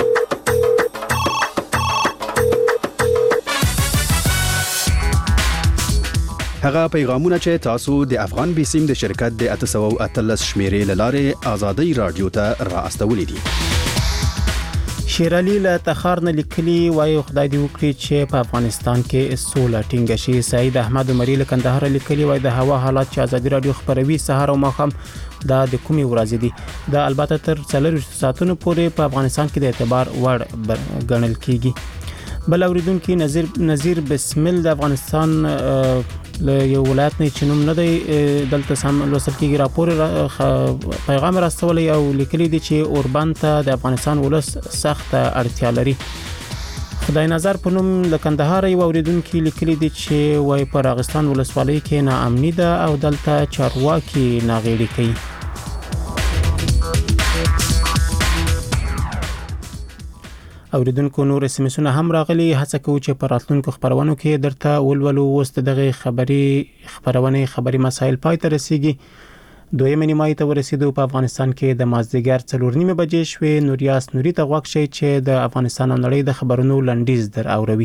هغه پیغامونه چې تاسو د افغان بیسیم د شرکت د اته سوه اتلس شمیرې لاره آزادۍ رادیو ته را استولې دي.
شیرعلی له تخار نه لیکلي وایي خدای دې وکړي چې په افغانستان کې سوله ټینګه شي. سعید احمد عمري له کندهار لیکلي وایي د هوا حالات چې ازادي رادیو خبروي سهار او ماښام دا د کومې ورځې دي دا البته تر څلور ساعتونو پورې په افغانستان کې د اعتبار وړ ګڼل کیږي. بل اوریدونکو نظیر نظیر بسمل د افغانستان له یو ولایت نه چې نوم نه دی دلته سم لوستل کیږي راپور پیغام راستولی او لیکلي دي چې اوربند ته د افغانستان ولس سخت اړتیا لري. خدای نظر په نوم له کندهار یو اوریدونکو لیکلي دي چې وای په راغستان ولسوالۍ کې ناامني ده او دلته چارواکي ناغېړي کوي. اوریدونکو نور اسمسونه هم راغلي. هڅه کوو چې په راتلونکو خبرونو کې درته ولولو. وست دغه خبري خبرونه خبري مسایل پای ته رسیږي. دویمه نیمایي ته ورسېدو. په افغانستان کې د مازدیګر څلور نیمه بجې شوې. نوریاس نوري ته غوږ شئ چې د افغانستان او نړۍ د خبرونو لنډیز در اوروي.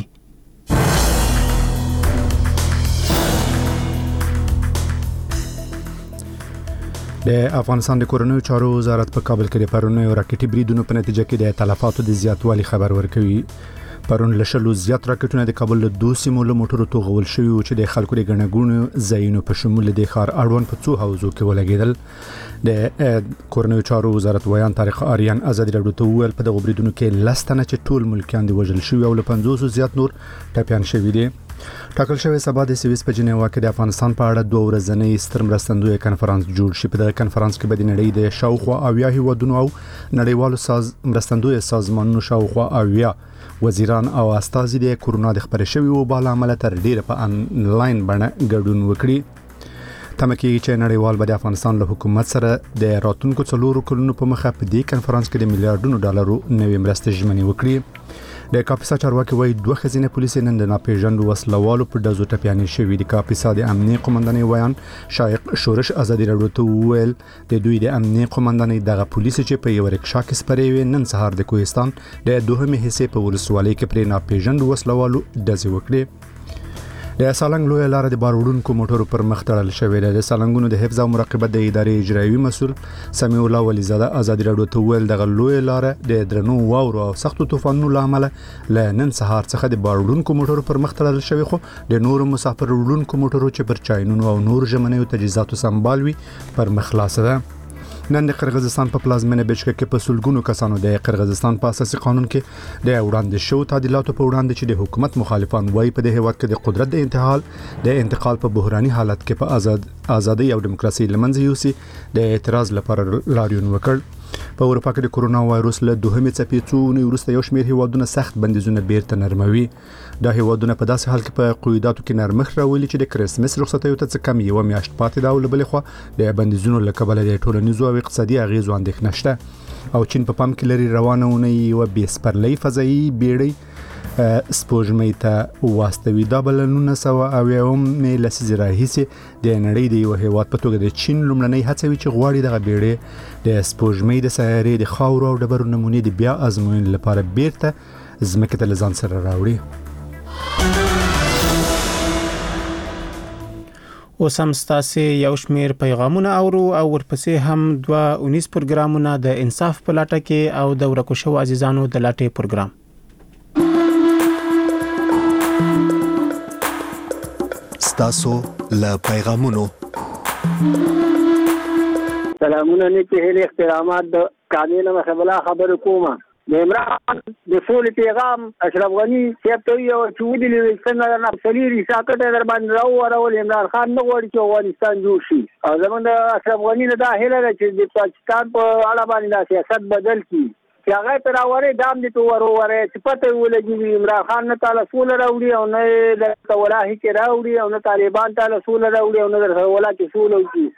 د افغانستان د کورنیو چارو وزارت په کابل کې د پرونیو راکټي بریدونو په نتیجه کې د تلفاتو د زیاتوالي خبر ورکوي. پرون لشلو زیات راکټونه د کابل له دوه سیمو له موټرو توغول شوي او چې د خلکو د غنګونو ځایونو په شمول د ښار اړوند په څو حوزو کې ولګیدل. د کورنیو چارو وزارت ویان طارق آریان ازادي راډیو ته وویل په دغه بریدونو کې لستنه چې ټول ملکیان د وژل شوي او له پنځوس زیات نور ټپيان شوي دي. ټاکل شوی سبا د سویس په جنیوا کې د افغانستان په اړه دوه ورځنی ستر مرستندوی کنفرانس جوړ شي. په دغه کنفرانس کې به د نړۍ د شاوخوا اویا هیوادونو او نړیوالو ساز مرستندوی سازمانونو شاوخوا اویا وزیران او استازي د کورونا د خبرې شوی او بل عمله تر ډیره په انلاین بڼه ګډون وکړي. تمه کېږي چې نړیوال به د افغانستان له حکومت سره د راتلونکو څلورو کلونو په مخه په دې کنفرانس کې د میلیارډونو ډالرو نوې مرستې ژمنې وکړي. د کاپیسا چارواکي وایي دوه ښځینه پولیس نن د ناپېژاندو وسلوالو په ډزو ټپیانې شوي. د کاپیسا د امنیه قومندانۍ ویان شایق شورش ازادي راډیو ته وویل د دوی د امنیه قومندانۍ دغه پولیس چې په یو رکشا کې سپرې وي نن سهار د کوهستان د دوهمې حصے په ولسوالۍ کې پر ناپېژاندو وسلوالو ډزې وکړې. د سالنګ لوی لار د باروړونکو موټرو پر مخ تړل شوې ده. د سالنګونو د حفظ او مراقبت د ادارې اجرایي مسول سمیع الله ولیزاده ازادي راډیو ته ویل دغه لوی لار د درنو واورو او سختو طوفانونو لامل له نن سهار څخه د باروړونکو موټرو پر مخ تړل شوې خو د نورو مسافر وړونکو موټرو چې پر چاینونو او نور ژمنیو تجهیزاتو سمبال وي پر مخ خلاصه ده. نن د قرغیزستان په پلازمینه بشکک کې په سلګونو کسانو د قرغیزستان په اساسي قانون کې د وړاندې شو تعدیلاتو په وړاندې چې د حکومت مخالفان وایي په دې هیواد کې د قدرت د انتقال د انتقال په بحراني حالت کې په آزاد ازادي او دیموکراسي لمنځه یوسي د اعتراض لپاره لاریون وکړ. په اروپا کې د کورونا وایروس له دوهمې څپې څو ونې وروسته یو شمېر هیوادونه سخت بندیزونه بیرته نرموي. دا هیوادونه په داسې حال کې په قیوداتو کې نرمښت راولي چې د کرسمس رخصتیو ته څه کم یوه میاشت پاتې ده او له بلې خوا د بندیزونو له کبله د ټولنیزو او اقتصادي اغېزو اندېښنه شته. او چین په پام کې لري روانه اونۍ یوه بې سپرلۍ فضایي بیړۍ سپوږمۍ ته واستوي. دا به له نولس سوه اویاومې لسیزې راهیسې د نړۍ د یو هیواد په توګه د چین لومړنۍ هڅه وي چې غواړي دغه بیړۍ د سپوږمۍ د سیارې د خاورو او ډبرو نمونې د بیا ازموینې لپاره بیرته ځمکې ته له ځان سره راوړي. اوس هم ستاسې یو شمېر پیغامونه اورو او ورپسې هم دوه اونیز پروګرامونه د انصاف په لټه کې او د ورکو شوو عزیزانو د لټې پروګرام.
ستاسو له پیغامونو
سلامونه نیکی هیله احترامات د کامل مخبلا خبر کومه د عمران د فول پیغام اشرف غنی چې ته یو چودي لري څنګه نه افسری ریساکټ در باندې راو ورول عمران خان نه غواړي چې افغانستان جوړ شي او زمونږ د اشرف غنی نه دا هیله ده چې د پاکستان په اړه باندې سیاست بدل کړي چې هغه پر اوري دام دي تو ورو ورې چې پته ولګي عمران خان نه تعالی سول راوړي او نه د ولاه کې راوړي او نه طالبان تعالی سول راوړي او نه د ولا کې سول وکړي.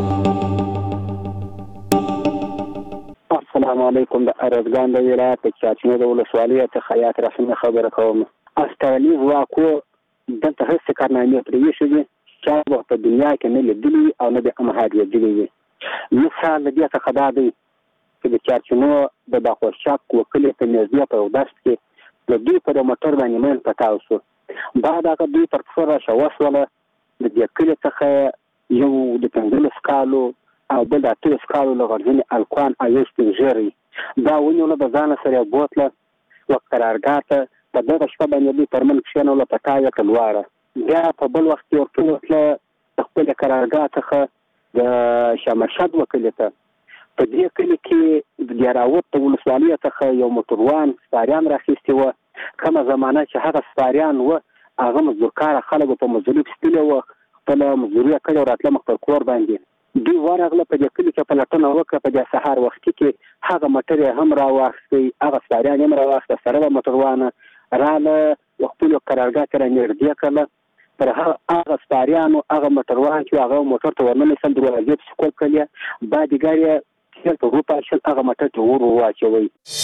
السلام علیکم د ارزګان د ولایت چاچنه د ولسوالۍ ته خیاط رسمي خبره کوم. استرالي واکو دغه هڅه کارنامې پرې شوې چې په دنیا کې نه لیدلې او نه د امهات لیدلې. مثال دې څخه دا دی چې د چاچنو د باخوشاک وکړې په نږدې په وداست کې د دوی په موټر باندې مېن پتاو شو. بعد هغه دوی پر فره شوسوله د دې کله څخه یو د پنځلس کالو او بل د اتلس کالو لغړځنې الکوان ایست جری
دا ونیوله د ځان سره بوتله وخت قرارګاه ته په دغه شپه باندې دوی پر من کښېنوله په تا یې کلواړه بیا په بل وخت کې ورته وتله د خپلې قرارګاه څخه د شاه مرشد وکلي ته. په دې کلي کې د دیراوت د ولسوالۍ څخه یو موټروان سپاریان راخیستي وه. کومه زمانه چې هغه سپاریان وه هغه مزدورکاره خلکو په مزدوري پسیدلي وه، خپله مزدوري یې کړې او راتله مخ پر کور باندې. دوی ورغله په دې کلي کې پلټنه وکړه. په دې سهار وختي کې هغه موټر یې هم راواخیستی، هغه سپاریان یې هم راواخیسته، سره به موټروانه راله خپلو قرارګاه ته رانږدې کړله. پر هغه سپاریانو هغه موټروان چې هغه موټر ته ورننیستل دروازې پسې کول کړلې، بادیګر یې تېل په وپاشل، هغه موټر ته ور واچوئ.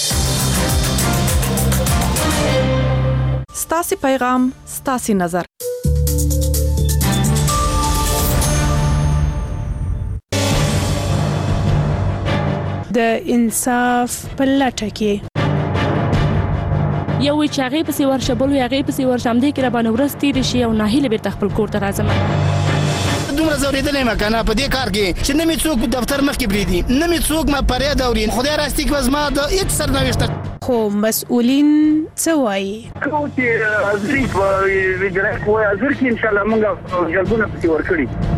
ستاسې پیغام ستاسې نظر.
د انصاف په لټه کې
یو چې هغه پسې ورشه بل هغه پسې ورشه هم دې کې را باندې ورځ تیر شي او ناهیله بیرته خپل کور ته راځم.
دومره زورېدلې ما کنه په دې کار کې چې نه مې څوک دفتر مخکې بریدي، نه مې څوک ما پرې دوري. خدای راستي کې زما د هیڅ سرنوشت
خو مسؤلین څه وایي؟
کوم چې ازري په ویجرای کوی ازر کې ان شاء الله موږ جلبونه پسې ورکړي.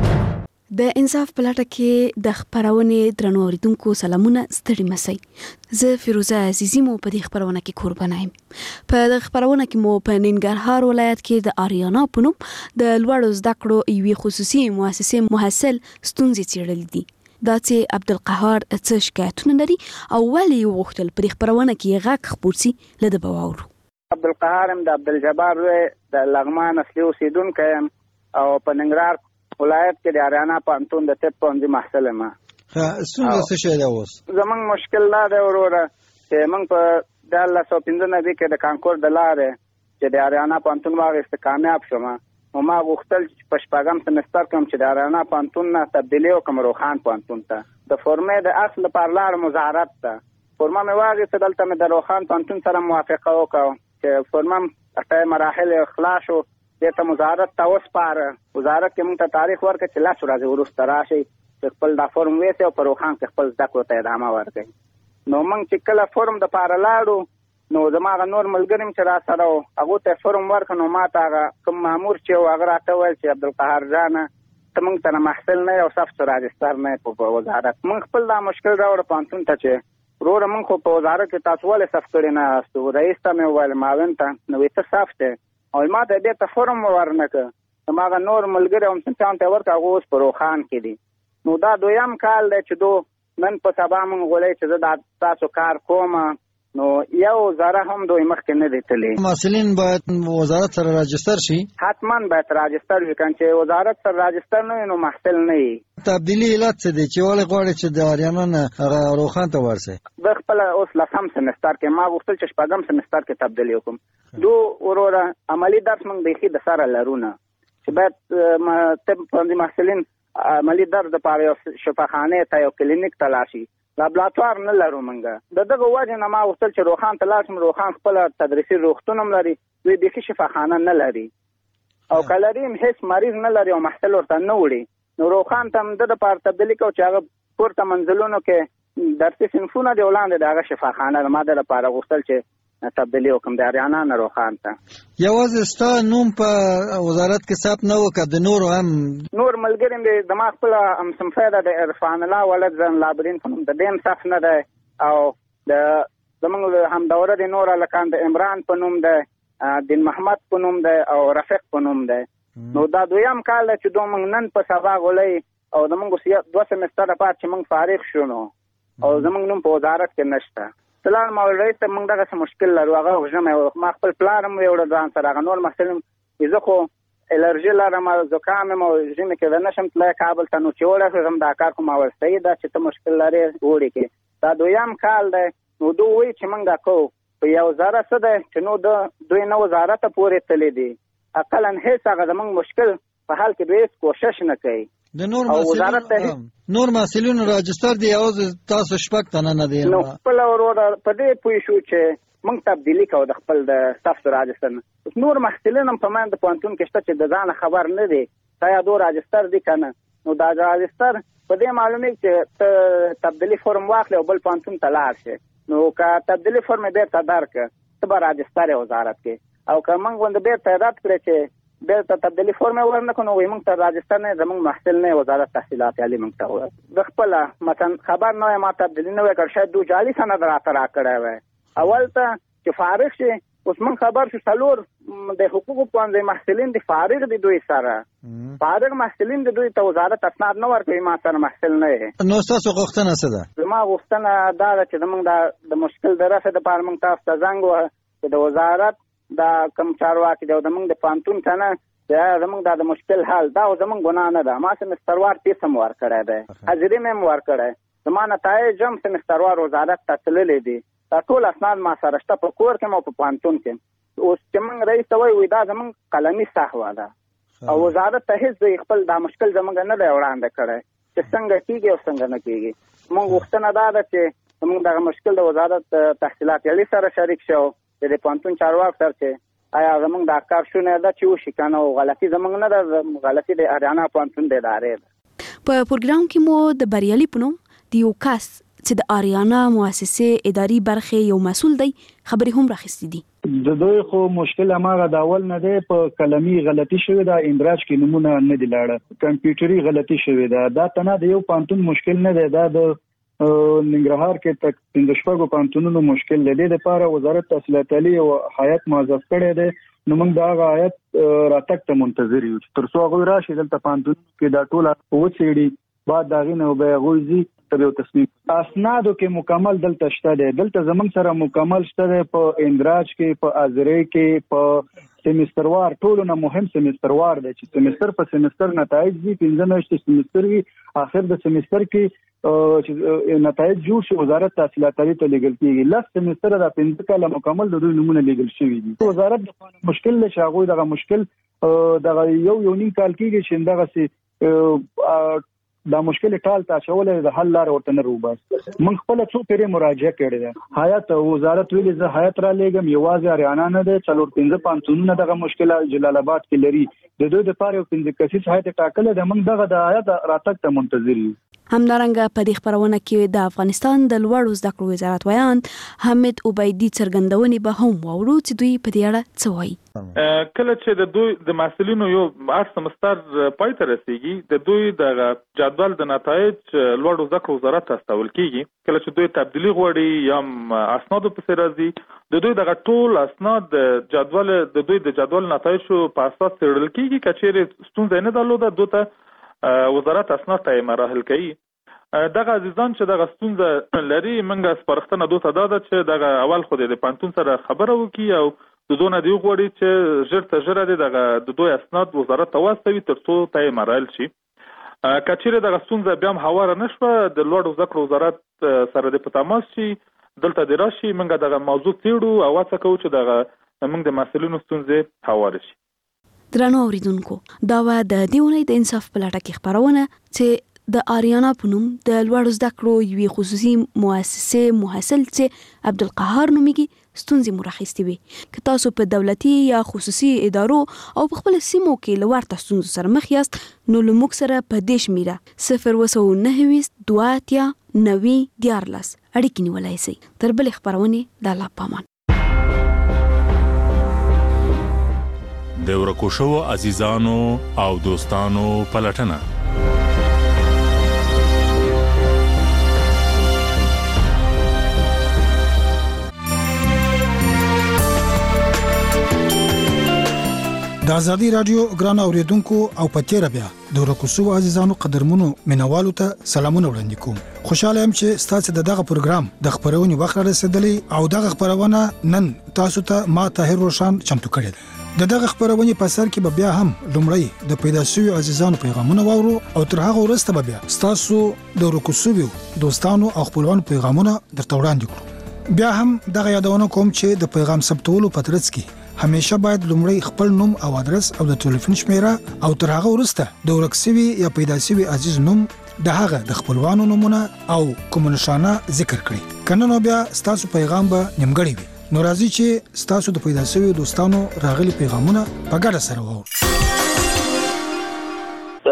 د انصاف په لټه کې د خبرونې درنو اوریدونکو سلامونه، ستړي مسئ. زه فیروزه عزیزی مو په دې خبرونه کې قربانه یم. په دې خبرونه کې مو په ننګرهار ولایت کې د آریانا په نوم د لوړو زده کړو یوې خصوصي مؤسسې محصل ستونزې څېړلې دي. دا چې عبدالقهار څه شکایتونه لري او ولې یې وغوښتل په دې خبرونه کې غږ خپور سي، له ده به واورو.
عبدالقهار یم د عبدالجبار د لغمان اصلي اوسېدونکی یم او په ننګرهار ولایت کې د آریانا پوهنتون د طب پوهنځي محصل یم.
ستونزه څه شی ده اوس؟
زموږ مشکل دا دی وروره چې موږ په دیارلس سوه پنځه نوي کې د کانکور د لارې چې د آریانا پوهنتون واخیسته کامیاب شوم. نو ما غوښتل چې په شپږم سمستر کې هم چې د آریانا پوهنتون نه تبدیلي وکړم روخان پوهنتون ته. د فورمې د اصل لپاره لاړم مظاهرت ته. فورمه مې واخیسته، دلته مې د روخان پوهنتون سره موافقه وکړه چې فورمه اته مراحل خلاص شو، دې ته مظاهرت ته وسپاره. وزارت کې موږ ته تاریخ ورکړ چې لس ورځې وروسته راشئ چې خپل دا فورم ویسئ او په روخان کې خپل زده کړو ته ادامه ورکړئ. نو موږ چې کله فورم دپاره لاړو نو زما هغه نور ملګري هم چې را سره وو هغو ته فورم ورکړه. نو ما ته هغه کوم مامور چې و هغه راته وویل چې عبدالقهار جانه ته موږ سره محصل نه یې او صف راجستر نه یې په وزارت. موږ خپل دا مشکل راوړه پوهنتون ته چې وروره موږ خو په وزارت کې تاسو ولې صف کړی نه یاستو؟ رئیس ته مې وویل معاون ته، نو وایي ته صف دی او ما ته دې ته فورم ورنه کړ. نو ما هغه نور ملګري هم څنګه ته ورکړه، هغه اوس په روخان کې دي. نو دا دویم کال دی چې دو نن په سبا موږ غواړئ چې زه دا تاسو کار کوم. نو یو ذره هم دوی مخکې نه دی تللی.
محصلین باید وزارت سره راجستر شي؟
حتما باید راجستر وي، کنه چې وزارت سره راجستر نه وي نو محصل نه وي.
تبدیلي علت څه دی چې ولې غواړئ چې د آریانا نه هغه روخان ته ورسئ؟
زه خپله اوس لسم سمستر کې ما غوښتل چې شپږم سمستر کې تبدیلي وکړم. دو وروره عملي درس موږ بیخي د سره لرو نه چې باید طب پوهنځي محصلین عملي درس دپاره یو شفاخانې ته یو کلینیک ته لاړ شي، لابراتوار نه لرو موږ. د دغه وجې نه ما غوښتل چې روخان ته لاړ شم. روخان خپله تدریسي روغتون هم لري، دوی بیخي شفاخانه نه لري او که لري هم هېڅ مریض نه لري او محصل ورته نه وړي. نو روخان ته هم د دپاره تبدیلي کوو چې هغه پورته منزلونو کې درسي صنفونه دي او لاندې د هغه شفاخانه ده. ما د لپاره غوښتل چې تبدیلي وکړم د آریانا نه روخان ته.
یوازې ستا نوم په وزارت کې ثبت نه و که د نورو هم؟
نور ملګري مې زما خپله همصنفی ده د عرفان الله ولد زن لابرین په نوم د دې هم صف نه دی او د زموږ همدوره د نور هلکان د عمران په نوم دی، دین محمد په نوم دی او رفیق په نوم دی. نو دا دویم کال دی چې دو موږ نن په سبا غولی او زموږ دوه سمستره پات چې موږ فارغ شو نو او زموږ نوم په وزارت کې نشته. تلال ما رئیس ته موږ دغه مشکل لرو، هغه وژنم. ما خپل پلار هم ویوړه ځان سره، هغه نور محصل هم زه خو الرژي لرم، زکام یم او ژمي کې زه نشم تللی کابل ته. نو چې ورسېږم دا کار خو ما ویل صحیح ده چې ته مشکل لرې اوړي کې. دا دویم کال دی. نو دوی وایي چې موږ دا کوو. په یو ذره څه دی چې نو د دوی نه وزارته پورې تللی دي، اقلا هېڅ هغه زموږ مشکل په حال کې دوی هېڅ کوشش نه کوي.
د نور محصلینو نور محصلینو راجستر دی یوازې تاسو شپږ تنه نه دی؟
نو خپله وروره په دې پوه شو چې موږ تبدیلي کوو د خپل د صف راجستر نه. نور محصلین هم په من د پوهنتون کې شته چې د ځانه خبر نه دی تا یا دو راجستر دی که نه. نو دا راجستر په دې معلومې چې ته تبدیلي فورم واخلې او بل پوهنتون ته لاړ شې. نو کا تبدیلی فرم به تدارک تبع راجستر وزارت کې او که موږ وند به تعداد کړی چې به تبدیلی فرم ورنه کنو وي موږ ته راجستر نه زموږ محصل نه وزارت تحصیلات عالی موږ ته و د خپل مثلا خبر نه ما تبدیلی نه وکړ شاید دوه جالي سند راته را کړی و اول ته چې فارغ شي اوس من خبر شو څلور د حقوقو پوهنځي محصلین د فارغ دي دوی سره فارغ محصلین د دوی ته وزارت اسناد نه ورکوي ما سره محصل نه
نو تاسو غوښتنه څه ده
زما غوښتنه دا ده چې موږ د مشکل درسه د پاره موږ تاسو ته زنګ و چې د وزارت د کم چارواکي د موږ د پانتون کنه دا زموږ د مشکل حل دا زموږ ګناه نه ده ما سمستروار پیسم ور کړی دی حاضرې مې ور کړی زما نتایج هم سمستروار وزارت ته تللې دي دا ټول اسناد ما سره شته په کور کې مو په پانتون کې اوس چې موږ رئیس ته وایو دا زموږ قلمي صحوه ده او وزارت ته هیڅ خپل دا مشکل زموږ نه دی وړاندې کړی چې څنګه کیږي او څنګه نه کیږي موږ غوښتنه دا ده چې موږ دا مشکل د وزارت تحصیلات عالی سره شریک شو د پانتون چارواک سره چې آیا زموږ دا کار شونه ده چې وشي کنه او غلطي زموږ نه ده غلطي د اریانا پانتون د ادارې ده
په پروګرام کې مو د بریالي پونو د یو کس چې د اریانا مؤسسه اداري برخه یو مسول دی خبرې هم راخستې دي
د دوی خو مشکل هغه د اول نه دی په کلمي غلطي شوې ده اندراج کې نمونه نه دی لاړه کمپیوټري غلطي شوې ده دا تنه د یو پانتون مشکل نه دی دا د ننګرهار کې تک پنځه شپږو پانتونونو مشکل لري د لپاره وزارت تحصیلات عالی او حیات موظف کړي دي نو موږ دا غایت راتګ ته منتظر یو تر څو هغه راشي دلته پانتون کې دا ټول وڅېړي بعد دا غینه به غوځي تر یو تصمیم اسنادو کې مکمل دلته شته دي دلته زمونږ سره مکمل شته دي په اندراج کې په ازری کې په سیمستروار ټولو نه مهم سیمستروار دی چې سیمستر په سیمستر نتایج دي پنځه میاشتې سیمستر وي اخر د سیمستر کې چې نتایج جوړ شي وزارت تحصیلات عالی ته لیږل کیږي لاس سیمستر د پنځه کاله مکمل د دوی نمونه لیږل شوی دي وزارت د مشکل له شاغوي دغه مشکل دغه یو یو نیم کال کېږي چې دغه سي دا مشکل ټال تا شولې د حل لار ورته نه روباس من خپل څو پیری مراجعه کړې ده حیات وزارت ویلې زه حیات را لګم یوازې اریانا نه ده څلور پنځه پانتونونه دغه مشکل جلال آباد کې لري د دوی د پاره پنځه کسیز حیات ټاکل ده موږ دغه د حیات راتګ ته منتظر یو
همدارنګه په دې خبرونه کې د افغانستان د لوړو زده کړو وزارت ویان حمید عبیدی څرګندونې به هم واورو چې دوی په دې اړه څه وایي
کله چې د دوی د محصلینو یو ارت سمستر پای ته رسیږي د دوی د جدول د نتایج لوړو زده کړو وزارت ته استول کیږي کله چې دوی تبدیلی غوړي یا اسناد په سر راځي د دوی د ټول اسناد جدول د دوی د جدول نتایج په اساس ترل کیږي کچېره ستونزه نه درلوده دوته وزارت اسناد ته مراحل کوي دغه عزیزان چې دغه ستونزه لري منګه سپارښتنه دوته ده چې دغه اول خو د پانتون سره خبره وکړي او د دوی نه دی غوړي چې ژر ته ژر د د دوی اسناد وزارت ته واستوي ترڅو ته مراحل شي کچېره دغه ستونزه بیا هم هواره نشوه د لوړو زده کړو وزارت سره د پتاماس شي دلته د راشي منګه دغه موضوع تیړو او وڅ کوو چې دغه موږ د مسلونو ستونزې هواره شي
درنو اوریدونکو دا و د دیونی د انصاف په لټه کې خبرونه چې د اریانا په نوم د لوړو زده کړو یوې خصوصي مؤسسه محصل چې عبدالقهار نومیږي ستونزې مرخصتي وي که تاسو په دولتي یا خصوصي ادارو او په خپل سیمو کې لورته ستونزو سره مخ یاست نو لموږ سره په دې شمیره صفر وسو نهه ویشت دوه اتیا نوي دیارلس اړیکې نیولای شئ تر بلې خبرونه د الله پامان
د ورکو شو عزیزانو او دوستانو پلټنه
د ازادي رادیو ګران اوریدونکو او پچیر بیا د ورکو شو عزیزانو قدرمنو منوالو ته سلامونه وړاندې کوم خوشاله يم چې ستاسو د دغه پروګرام د خبرونې وخت رسیدلی او دغه خبرونه نن تاسو ته ما طاهر روشان چمتو کړی د دغه خبرونې په سر کې بیا هم لومړی د پیدا شوی عزیزانو پیغامونه واورو او تر هغه وروسته بیا تاسو د ورکو شو دوستانو او خپلوانو پیغامونه درته وړاندې کړو بیا هم دغه یادونه کوم چې د پیغام ثبتولو په ترڅ کې همیشه باید لومړی خپل نوم او ادرس او د ټلیفون شمیره او تر هغه وروسته د ورکسوي یا پیدا شوی عزیز نوم د هغه د خپلوانو نومونه او کوم نشانه ذکر کړئ کنه نو بیا تاسو پیغام به نیمګړی وي نو راځي چې تاسو د پیدا شوی دوستانو راغلي پیغامونه په ګډه سره وو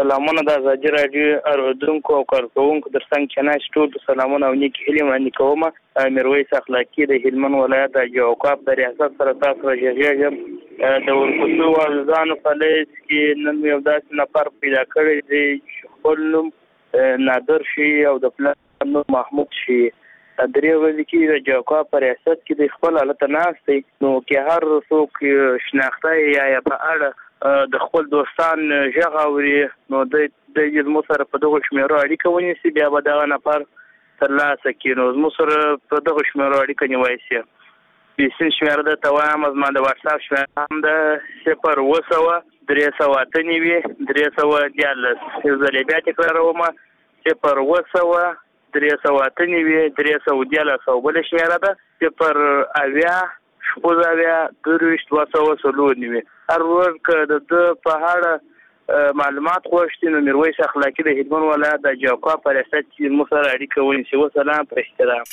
سلامونه د ازادي راډیو اوریدونکو او کارکونکو در څنګه چنای ټول سلامونه او نیک هیلې وړاندې کوم. میرویس اخلاقی د هلمند ولایت د جوقاب د ریاست سره تاسو راځي د ورکوټو ځانو په لیست کې نن یو داسې نفر پیدا کړی دی خپل نوم نادر شي او د پلان محمود شي. درې ورځې کې د جوقاب په ریاست کې د خپل حالت ناشتي نو کې هر څوک شناخته یا په اړه د خپل دوستان ژغوري نو د د مو سره په دغه شمیرو اړیکه ونیسي بیا به دغه نفر ترلاسه کړي. نو مو سره په دغه شمیرو اړیکه نیوي شي. بیسین شمېره د توام از ما د واتس اپ شمېره هم د صفر اوه سوه درې سوه اته نوي درې سوه دیارلس یو ځل بیا تکراروم صفر اوه سوه درې سوه اته نوي درې سوه دیارلس او بله شمېره ده صفر اویا شپږ اویا درویشت دوه سوه څلور نوي. هر ورځ که د ده په اړه معلومات غوښتي نو میرویس اخلاقي د هلمند ولایت د جوقاب په ریاست کې مو سره اړیکه ونیسي. وسلام په احترام.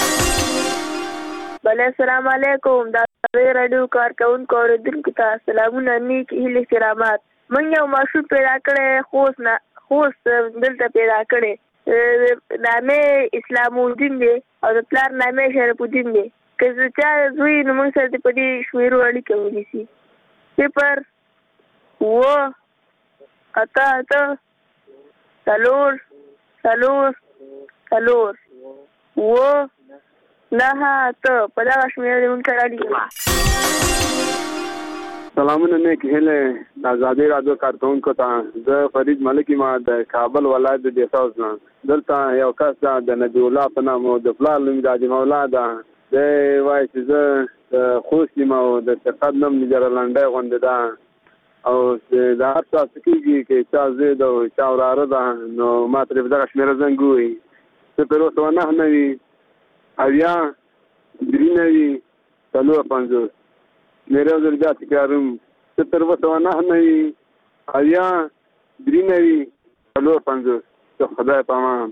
بله السلام علیکم. د ازادي راډیو کارکونکو اوریدونکو ته سلامونه نیک هیلې احترامات. موږ یو ماشوم پیدا کړی خوست نه خوست دلته پیدا کړی نامې اسلام الدین دی او د پلار نامې شرف الدین دی. که زه چا زوی نو موږ سره د په دې شمیرو اړیکه ونیسي. صفر اوه اته اته څلور څلور څلور اوه نهه اته په دغه شمېره د موږ سره اړیکه.
سلامونه نیک هیلې د ازادي راډیو کارکونکو ته. زه فرید ملک ما د کابل ولایت د دیسا اوسم. دلته یو کس ده د نبی الله په نام او د پلار نوم د حاجي مولا ده. دی وایي چې زه د خوست یم او د سرحد نوم نجره لنډۍ غوندې ده او د هر چا څه کېږي که چا زوی ده او چا وراره ده نو ما ترې په دغه شمېره زنګ ووایي. صفر اوه سوه نهه نوي اویا درې نوي څلور پنځوس. مې یو ځل بیا تکراروم صفر اوه سوه نهه نوي اویا درې نوي څلور پنځوس. د خدای په امان.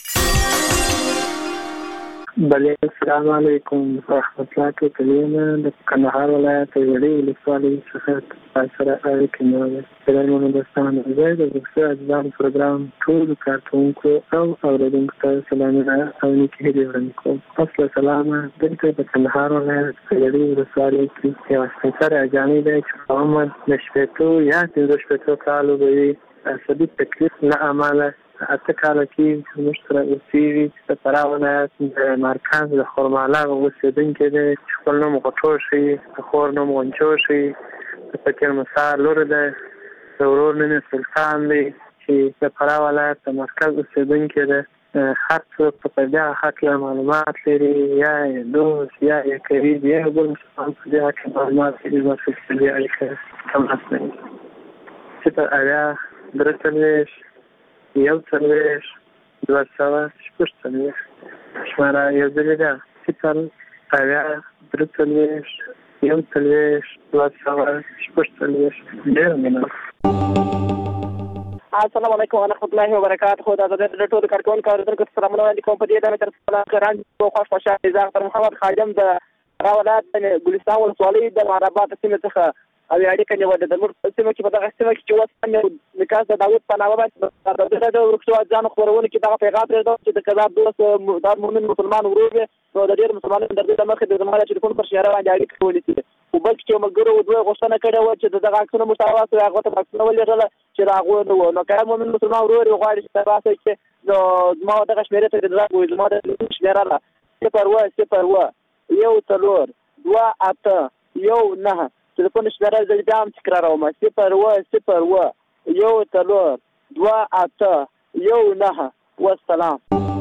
بله السلام علیکم. رحمت الله کلیمه د کندهار ولایت وړې ولسوالۍ څخه سره اړیکه نیولې. سلامونه دوستان. زه د بکسي اجزام پروګرام ټول کارکونکو او اوریدونکو ته سلامونه او نیک هیلې وړاندې کوم. اصل سلامه دلته د کندهار ولایت وړې ولسوالۍ کې یو سپېڅلی اجانب دی چې په عمر د شپېتو یا پنځه شپېتو کالو به وي. عصبي تکلیف له امله اته کاله کې چې موږ سره اوسېږي چې د فراه ولایت د مرکز د خرمالغ اوسېدونکی دی چې خپل نوم غوټو شي د خور نوم غونچو شي د فقیر موسی لور دی د ورور نوم سلطان دی چې د فراه ولایت د مرکز اوسېدونکی دی. هر څوک په دې هکله معلومات لري یا یې دوست یا یې قریب یا بل مسلمان په دې هکله معلومات لري ورسره په دې اړیکه تماس لري. صفر اویا درې څلوېښت یو څلوېښت دوه سوه شپږ څلوېښت شمېره یو ځلې ده صفر اویا درې څلوېښت یو څلوېښت دوه سوه شپږ څلوېښت. ډېره مننه.
السلام علیکم ورحمۃ اللہ وبرکاتہ. د ازادي راډیو ټول کارکونکو اوریدونکو ته سلامونه وړاندې کوم. په دې ډول تر څو کران او خوش خوشاله ځان پر محمد خادم د راولات ګلستان ولسوالۍ د مهربات سیمه څخه او اړیکه نیولې ده. موږ سیمه کې په دغه سیمه کې چې وسه نکاس د داوود په نامه باندې د دغه ورکشو ځان خبرونه کې دغه پیغام پرېږدو چې د کذاب دوست د مؤمن مسلمان ورور نو د ډېر مسلمانانو د دې مخې د زمانه چې کوم پر شهره باندې اړیکه ونیسي. او بل چې مګرو دوه غوښتنه کړې و چې دغه عکسونه مشاورات او هغه ته عکسونه ولېږل چې راغو نو نو کله مؤمن مسلمان ورور غواړي چې تاسو کې نو ما دغه شمیره ته د راغو زما د شمیره لا صفر اوه صفر اوه یو څلور دوه اته یو نهه تلیفون شمیره زه بیا هم تکراروم صفر اوه صفر اوه یو څلور دوه اته یو نهه. والسلام.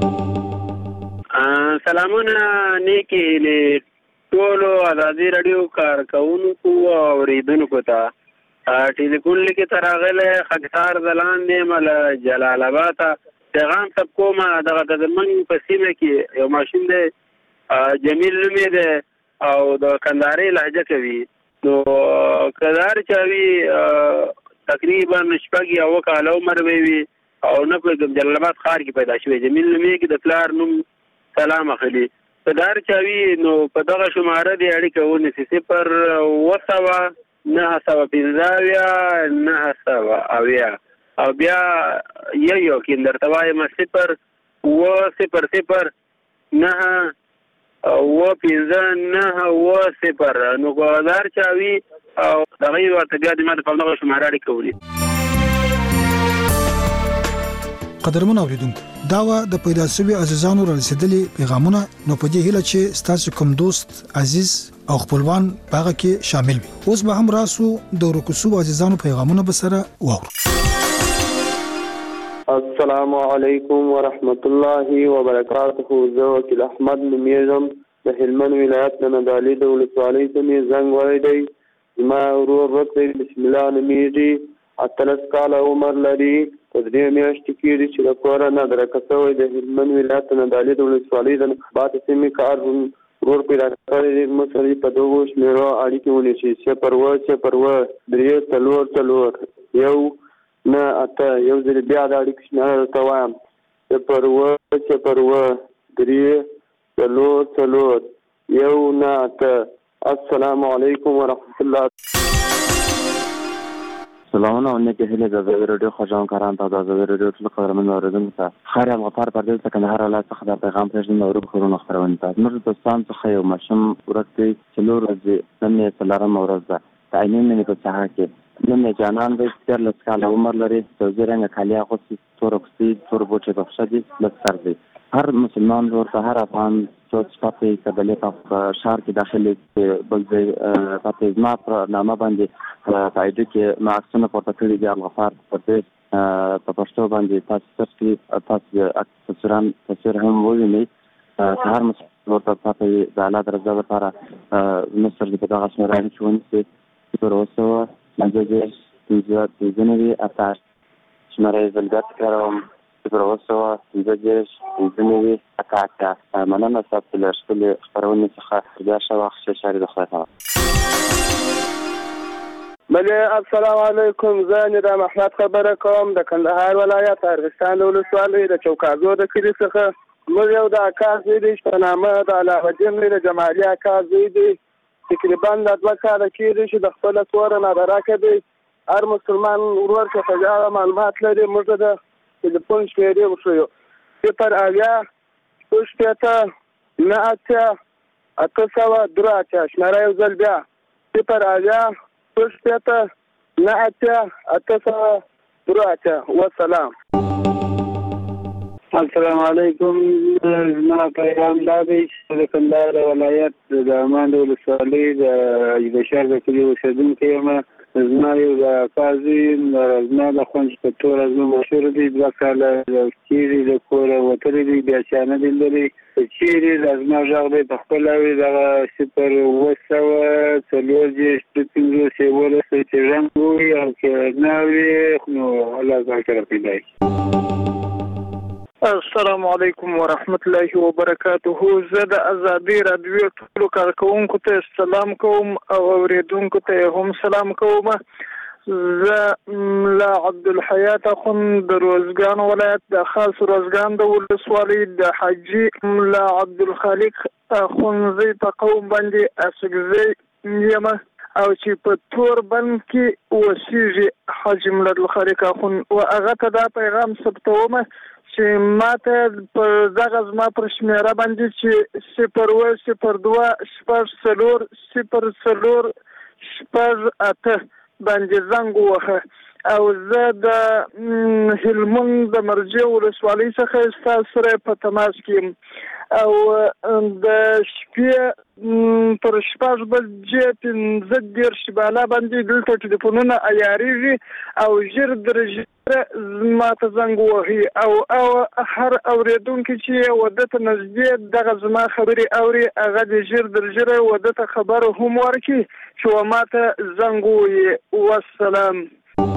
سلامونه نیکی هیلې ټولو ازادي راډیو کارکونکو او اوریدونکو ته. ټلیفون لیکې ته راغلی خاکسار ځلاندې یم له جلال آباده. پیغام ثبت کوم دغه د زمونږ په سیمه کې یو ماشوم دی جمیل نوم یې دی او د کندهارۍ لهجه کوي. نو که د هر چا وي تقریبا شپږ یا اوه کاله عمر به وي او نه پوهېږم جلال آباد ښار کې پیدا شوی. جمیل نوم یې کې د پلار نوم سلام اخلي. که د هر چا وي نو په دغه شماره دې اړیکه ونیسي صفر اوه سوه نهه سوه پنځه اویا نهه سوه اویا
او بیا یو یو کې درته وایم صفر و صفر صفر نه و پنځه نه و صفر. نو ګوزار چا وي او دغه یې ورته بیا د ما د په همدغه شماره اړیکه ونیسي.
قدرمن اوریدونکو دا و د پیدا شوي عزیزانو را رسیدلي پیغامونه. نو په دې هیله چې ستاسو کوم دوست عزیز او خپلوان باغه کې شامل وي. اوس به هم راسو د ورکوسو عزیزانو پیغامونه به سره واورو.
السلام علیکم ورحمت الله وبرکاته. زه وکیل احمد نومیږم د هلمند ولایت د نادعلي د ولسوالۍ ته مې زنګ وهلی دی. زما ورور ورک دی بسم الله نومیږي، اتلس کاله عمر لري. په درې میاشتې کېږي چې د کوره نادرکه شوی د هلمند ولایت د نادعلي د ولسوالۍ د نقابات سیمې کار ورور پیدا کړی دی. موږ سره په دغو شمېرو اړیکې ونیسي. صفر اوه صفر اوه درې څلور څلور یو نه اته. یو ځل بیا د اړیکې شمېره درته وایم صفر اوه صفر اوه درې څلور څلور یو نه اته. السلام علیکم ورحمت الله.
سلامونه او نیکې هیلې د ازادي راډیو خبرونکارانو ته د ازادي راډیو ټول قدرمنو اورېدونکو ته خیر افغان پردیس څخه کندهار ولایت څخه د پیغام پېژندنې او ورو خبرونو خپرونې ته زموږ دوستان څخه یو ماشوم ورک دی. څلور ورځې نن یې څلورمه ورځ ده. تعیني مینې په ساحه کې نن یې جانان دی. دیارلس کاله عمر لري. سوزي رنګه کالي اغوستي، تور اکسي، تور بوټي په پښه دي، لږ سر دی. هر مسلمان ورور ته هر افغان څوک پاتې کډلې په ښار کې داخلي بل ځای پاتې زما په نامه باندې په ایډي کې ما عکسونه پورته کړي دي. الغفار پردیس په پښتو باندې تاسو سرچې تاسو تصویران تصویر هم ووینئ. که هر مسلمان ورور ته پاتې د الله د رضا لپاره مصر کې په دغه شمېره اړیکې ونیسي. صفر اوه سوه پنځه دېرش پنځه پنځه نوي اته شمېره یې بل بیا تکراروم صفر اوه سوه پنځه دېرش پنځه نوي اته اته. مننه ستاسو له خپلې خپرونې څخه بیا ښه وخت ښه چارې د خدای تعالی.
بله السلام علیکم. زه نظام احمد خبره کوم د کندهار ولایت ارغستان د ولسوالۍ د چوکاګو د کلي څخه. موږ یو د اکا زوی دی په نامه د علاوه الدین د جمالي اکا زوی دی. تقریبا د دوه کاله کېږي چې د خپله کوره نادراکه دی. هر مسلمان ورور که په هغه معلومات لري موږ د تلیفون شمېرې وښیو صفر اویا شپږ شپېته نه اتیا اته سوه درې اتیا. شمېره یو ځل بیا صفر اویا شپږ شپېته نه اتیا اته سوه درې اتیا. والسلام.
السلام علیکم. زما پیغام دا دی چې د کندهار ولایت د امان د ولسوالۍ د بشار د کلي اوسېدونکی یم. زما یو د اکا زوی زما د خوند په توره زما مشهور دی. دوه کاله کېږي د کوره وتلی دی. بیا چا نه دی لري. چیرې د زما غږ دی په خپله وي دغه صفر اوه سوه څلور دېرش دوه پنځوس یولس چې رنګ ووي او که نه وي نو الله ځان سره پیدا کړي.
السلام علیکم ورحمت الله وبرکاته. زه د ازادي راډیو ټولو کارکوونکو ته سلام کوم او اوریدونکو ته هم سلام کوم. زه لا عبدالحیات اخوند د روزګان ولایت د خاص روزګان د ولسوالۍ د حاجي لا عبدالخالق اخوندزی په قوم باندې اسګزی یم او چې په تور بند کې اوسېږي حاجي ملالخالق اخوند. و هغه ته دا پیغام ثبتوم چې ماته په دغه زما پر شمېره باندې چې صفر اوه صفر دوه شپږ څلور صفر څلور شپږ اته باندې زنګ ووهه او زه د هلمند د مرجع ولسوالۍ څخه ستاسو سره په تماس کې یم او د شپې پر شپږ بجې پنځه دېرش بالا باندې دلته ټلیفونونه عیارېږي او ژر در ژره ما ته زنګ ووهي او او هر اورېدونکی چې واده ته نږدې دغه زما خبرې اوري هغه د ژر در ژره واده ته خبر هم ورکړي چې و ما ته زنګ ووهي. والسلام.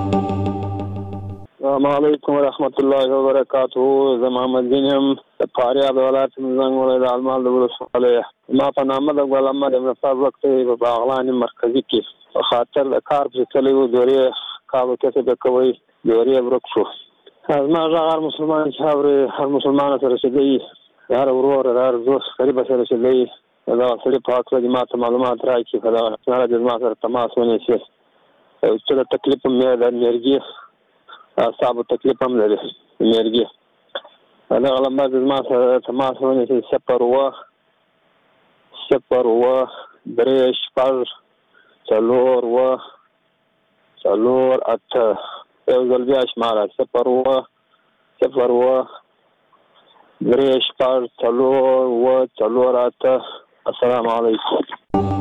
السلام علیکم ورحمت الله وبرکاته. زه محمد دین یم د فاریاب ولایت زنګ وهلی د المال د ولسوالۍ. ما په نامه د ګل احمد ابن وخت په باغلان مرکزي کې په خاطر د کار پرې تللی و. دورې کابو کې د کوی دورې ورک شو. زما غږ هر مسلمان چې اوري هر مسلمان سره رسېدلی هر ورور هر دوست قریب سره رسېدلی دا سړي په حق لري ما ته معلومات راکړي په دغه سره د زما سره تماس ونیسي چې د تکلیف مې د انرژي
اعصاب تکلیف هم لري مرګي هغه لمبا زما سره تماس ونیسي صفر اوه صفر اوه درې شپږ څلور اوه څلور اته یو ځل بیا شماره صفر اوه صفر اوه درې شپږ څلور اوه څلور اته. السلام علیکم.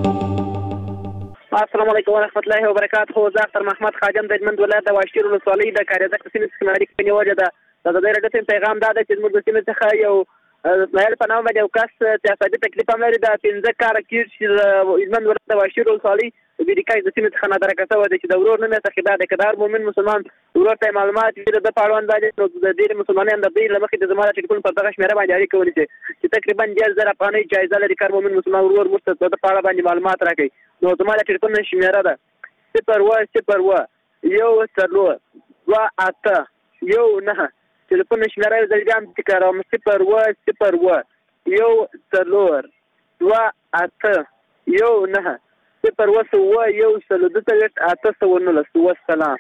السلام علیکم ورحمۃ اللہ وبرکاتہ. زه اختر محمد خادم د هلمند ولایت د واشیر ولسوالۍ د کاریزک سیمې څخه اړیکې په نیولې ده. د ازادۍ راډیو ټیم پیغام دا ده چې زموږ د سیمې څخه یو نایل په نامه باندې یو کس چې عصبي تکلیف هم لري. د پنځه کاله کېږي چې د هلمند ولایت د واشیر ولسوالۍ د بیریکای د سیمې څخه نادرکه شوی دی چې د ورور نوم یې سخیدا دی. که د هر مؤمن مسلمان ورور ته معلومات وي د ده په اړوند باندې نو د ډېرې مسلمانان د دوی له مخې د زما د ټلیفون پر دغه شمېره باندې اړیکه ونیسي چې تقریبا ډېر زر افغانۍ جایزه لري. که هر مؤمن مسلمان ورور موږ ته د ده په اړه باندې معلومات راکوي. نو زما د ټلیفون شمېره ده صفر اوه صفر اوه یو څلور دوه اته یو نهه. ټلیفون شمېره یو ځل بیا هم تکراروم صفر اوه صفر اوه یو څلور دوه اته یو نهه صفر اوه اوه یو څلور دوه څلوېښت اته سوه نولس. والسلام.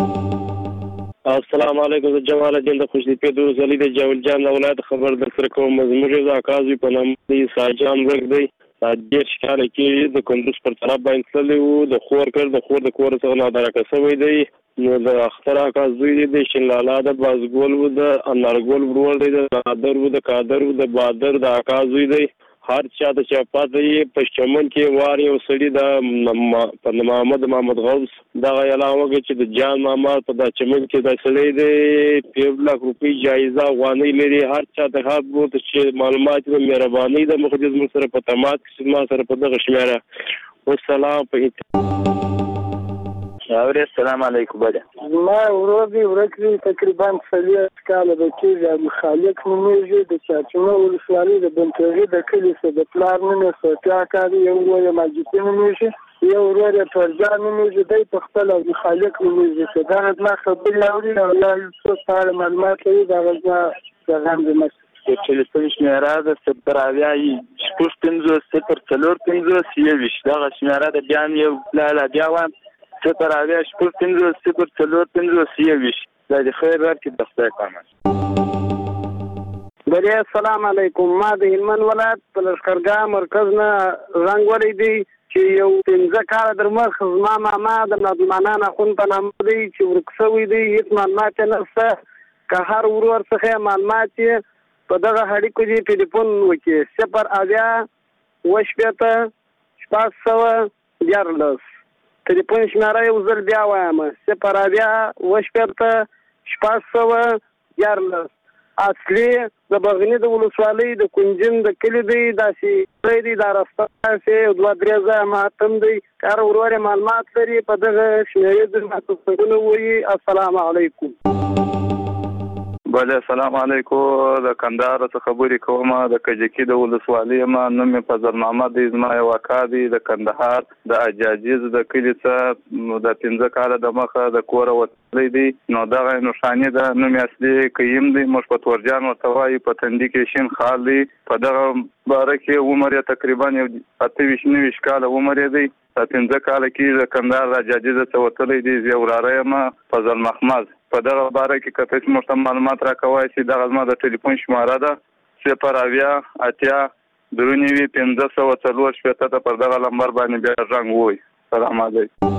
السلام علیکم. زه جمال الدین د خوشتیپې د ولسوالۍ د جاول جان د ولایت خبر درسره کوم. زموږ یو اکاز په نامه دی ساجان ورک دی. دېرش کاله کې د کندوز پر طرف باندې تللی و. د خور کړ د خور د کور څخه نادرکه شوی دی. نو د اختر اکاز دوی دی د شین لالا د بازګول و د انارګل ورور دی د نادر و د قادر و د بادر د اکاز دوی دی. هر چا د چاپات دی په چمن کې وار یو سړي د په محمد محمد غوث دغه اعلان وکړ چې د جان ماما په د چمن کې د سړي دی پنځه لک روپۍ جایزه افغانۍ لري. هر چا ته حق بوته چې معلومات د مهربانۍ د مخدس مو سره په تماس کې ما سره په دغه شمېره. والسلام. په
اورې السلام علیکم. بده
ما ورور دی ورک دی تقریبا څلوېښت کاله به کېږي. ابوخالق نومېږي د چارچمه ولسوالۍ د بنتغي د کلي څخه. د پلار نوم یې صوفیا اکا دی. یو ورور یې ماجدي نومېږي. یو ورور یې فرجان نومېږي. دی په خپله ابوخالق نومېږي. چې دغه زما خبرې اوري او یا څوک په اړه معلومات لري د هغه زما پیغام دی.
د ټلیفون شمېره ده صفر اویا شپږ پنځوس صفر څلور پنځوس یوویشت. دغه شمېره ده. بیا هم یو لاله بیا وایم صفر اویا شپږ پنځوس صفر څلور پنځوس یوویشت. دا د خیر ورکړي د خدای په امان.
بله السلام علیکم. ما د هلمند ولایت په لښکرګاه مرکز نه زنګ ولی دی چې یو پنځه کاله در مخ زما ماما د نادمانان اخون په نامه دی چې ورک شوی دی. هېڅ معلومات یې نشته. که هر ورور څخه معلومات یې په دغه اړیکو دې ټلیفون وکړي صفر اویا اوه شپېته شپږ سوه دیارلس. ټلیفون شمېره یو ځل بیا وایم صفر اویا اوه شپېته شپږ سوه دیارلس. اصلي د بغني د ولسوالۍ د کنجن د کلي دی. داسې ځای دی دا رسته داسې دوه درې ځایه ماتم دی. که هر ورور یې معلومات لري په دغه شمېرې د ماتوسنګونه ووایي. السلام علیکم.
بله السلام علیکم. د کندهار څخه خبرې کوم. د کجکي د ولسوالۍ یم. نوم مې فضل محمد دی. زما یو اکا دی د کندهار د اجاجیز د کلي څخه د پنځه کاله د مخه د کوره وتلی دی. نو دغه نښانې ده. نوم یې اصلي قیم دی. موږ په تورجان ورته وایي. په تندي کې شین خال دی. په دغه باره کې عمر یې تقریبا یو اته ویشت نهه ویشت کاله عمر یې دی. د پنځه کاله کې د کندهار د اجاجیز څخه وتلی دی. زه وراره یم فضل محمد. په دغه باره کې که تاسو موږ ته معلومات راکوئ چې دغه زما د ټلیفون شماره ده صفر اویا اتیا درې نوي پنځه سوه څلور شپېته ته پر دغه نمبر باندې بیا زنګ ووایئ. سلام علیکم.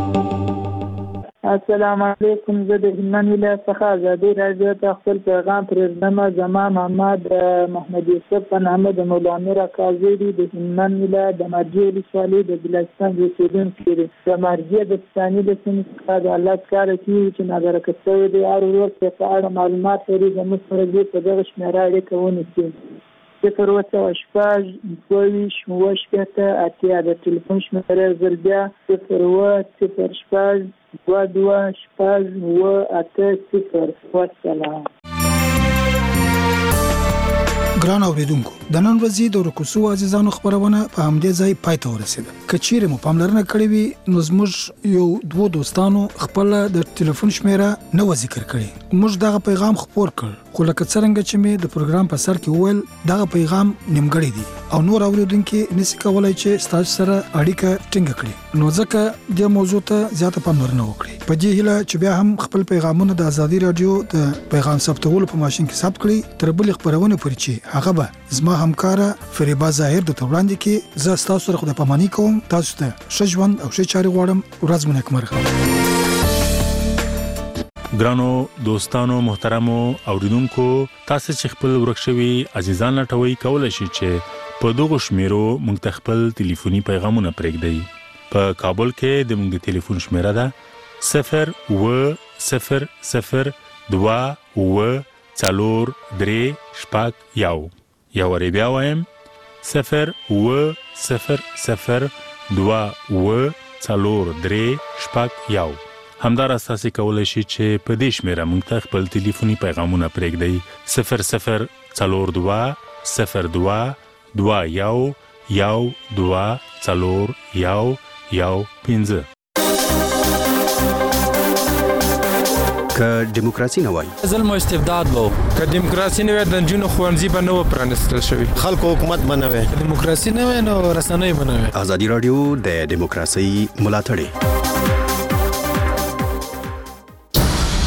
السلام علیکم. زه د هلمند ولایت څخه ازادۍ راډیو ته خپل پیغام پرېږدم. زما ماما د محمد یوسف په نامه د مولامیر اکازی دی. د هلمند ولایت د مرجې ولسوالۍ د بلوچستان اوسېدونکی دی. د مرجې د پښتاني له سیمې څخه د الله کاره کېږي چې نادرکه شوی دی. هر ورور چې په اړه معلومات لري زموږ سره دې په دغه شمېره اړیکه ونیسي صفر اوه سوه شپږ دوه ویشت اوه شپېته اتیا. د ټلیفون شمېره زر بیا صفر اوه صفر شپږ دوه دوه شپږ اوه اته صفر. والسلام.
ګران اوریدونکو د نن ورځې د ورکوسو عزیزانو خبرونه په همدې ځای پای ته ورسېده. که چیرې مو پاملرنه کړې وي نو زموږ یو دوه دوستانو خپل د ټلیفون شمېره نه و ذکر کړې. موږ دغه پیغام خپور کړ خو لکه څنګه چې مې د پروګرام په سر کې وویل دا پیغام نیمګړی دی او نور اوریدونکو نسی کولای چې تاسو سره اړیکه ټینګ کړي نو ځکه د موضوع ته زیاته پاملرنه وکړي په دې هیله چې بیا هم خپل پیغامونه د ازادي رادیو د پیغام ثبتولو په ماشين کې ثبت کړي تر بل خبرونه پرې چې هغه به زما همکارا فریبا ظاهر د توړاندې کې زه تاسو سره خدای پامانی کوم تاسو ته شجوند او ښه چاري غواړم ورځ مو نیکمرغه
ګرانو دوستانو محترمو اوریدونکو تاسو چې خپل ورکشوي عزیزان لټوي کولای شئ چې په دغه شمیرو موږ خپل ټلیفوني پیغامونه پرېږدئ په کابل کې د موږ د ټلیفون شمیره ده صفر و صفر صفر دوا و څلور درې شپږ یو یا ور بیا وایم صفر و صفر صفر دوا و څلور درې شپږ یو همدار اساسي کولای شي چې په دې شمیره موږ ته خپل ټلیفوني پیغامونه پرېږدئ صفر صفر څلور دوا صفر دوا دوا یو یو دوا څلور یو یو پنځه
که دیموکراسي نه وای
ظلم او استبداد وو که دیموکراسي نه وای د جنونو خوانځي به نه پرانستل شوی
خلکو حکومت بنوي
دیموکراسي نه وای نو رسنۍ بنوي
ازادي رادیو د دیموکراسي ملاتړ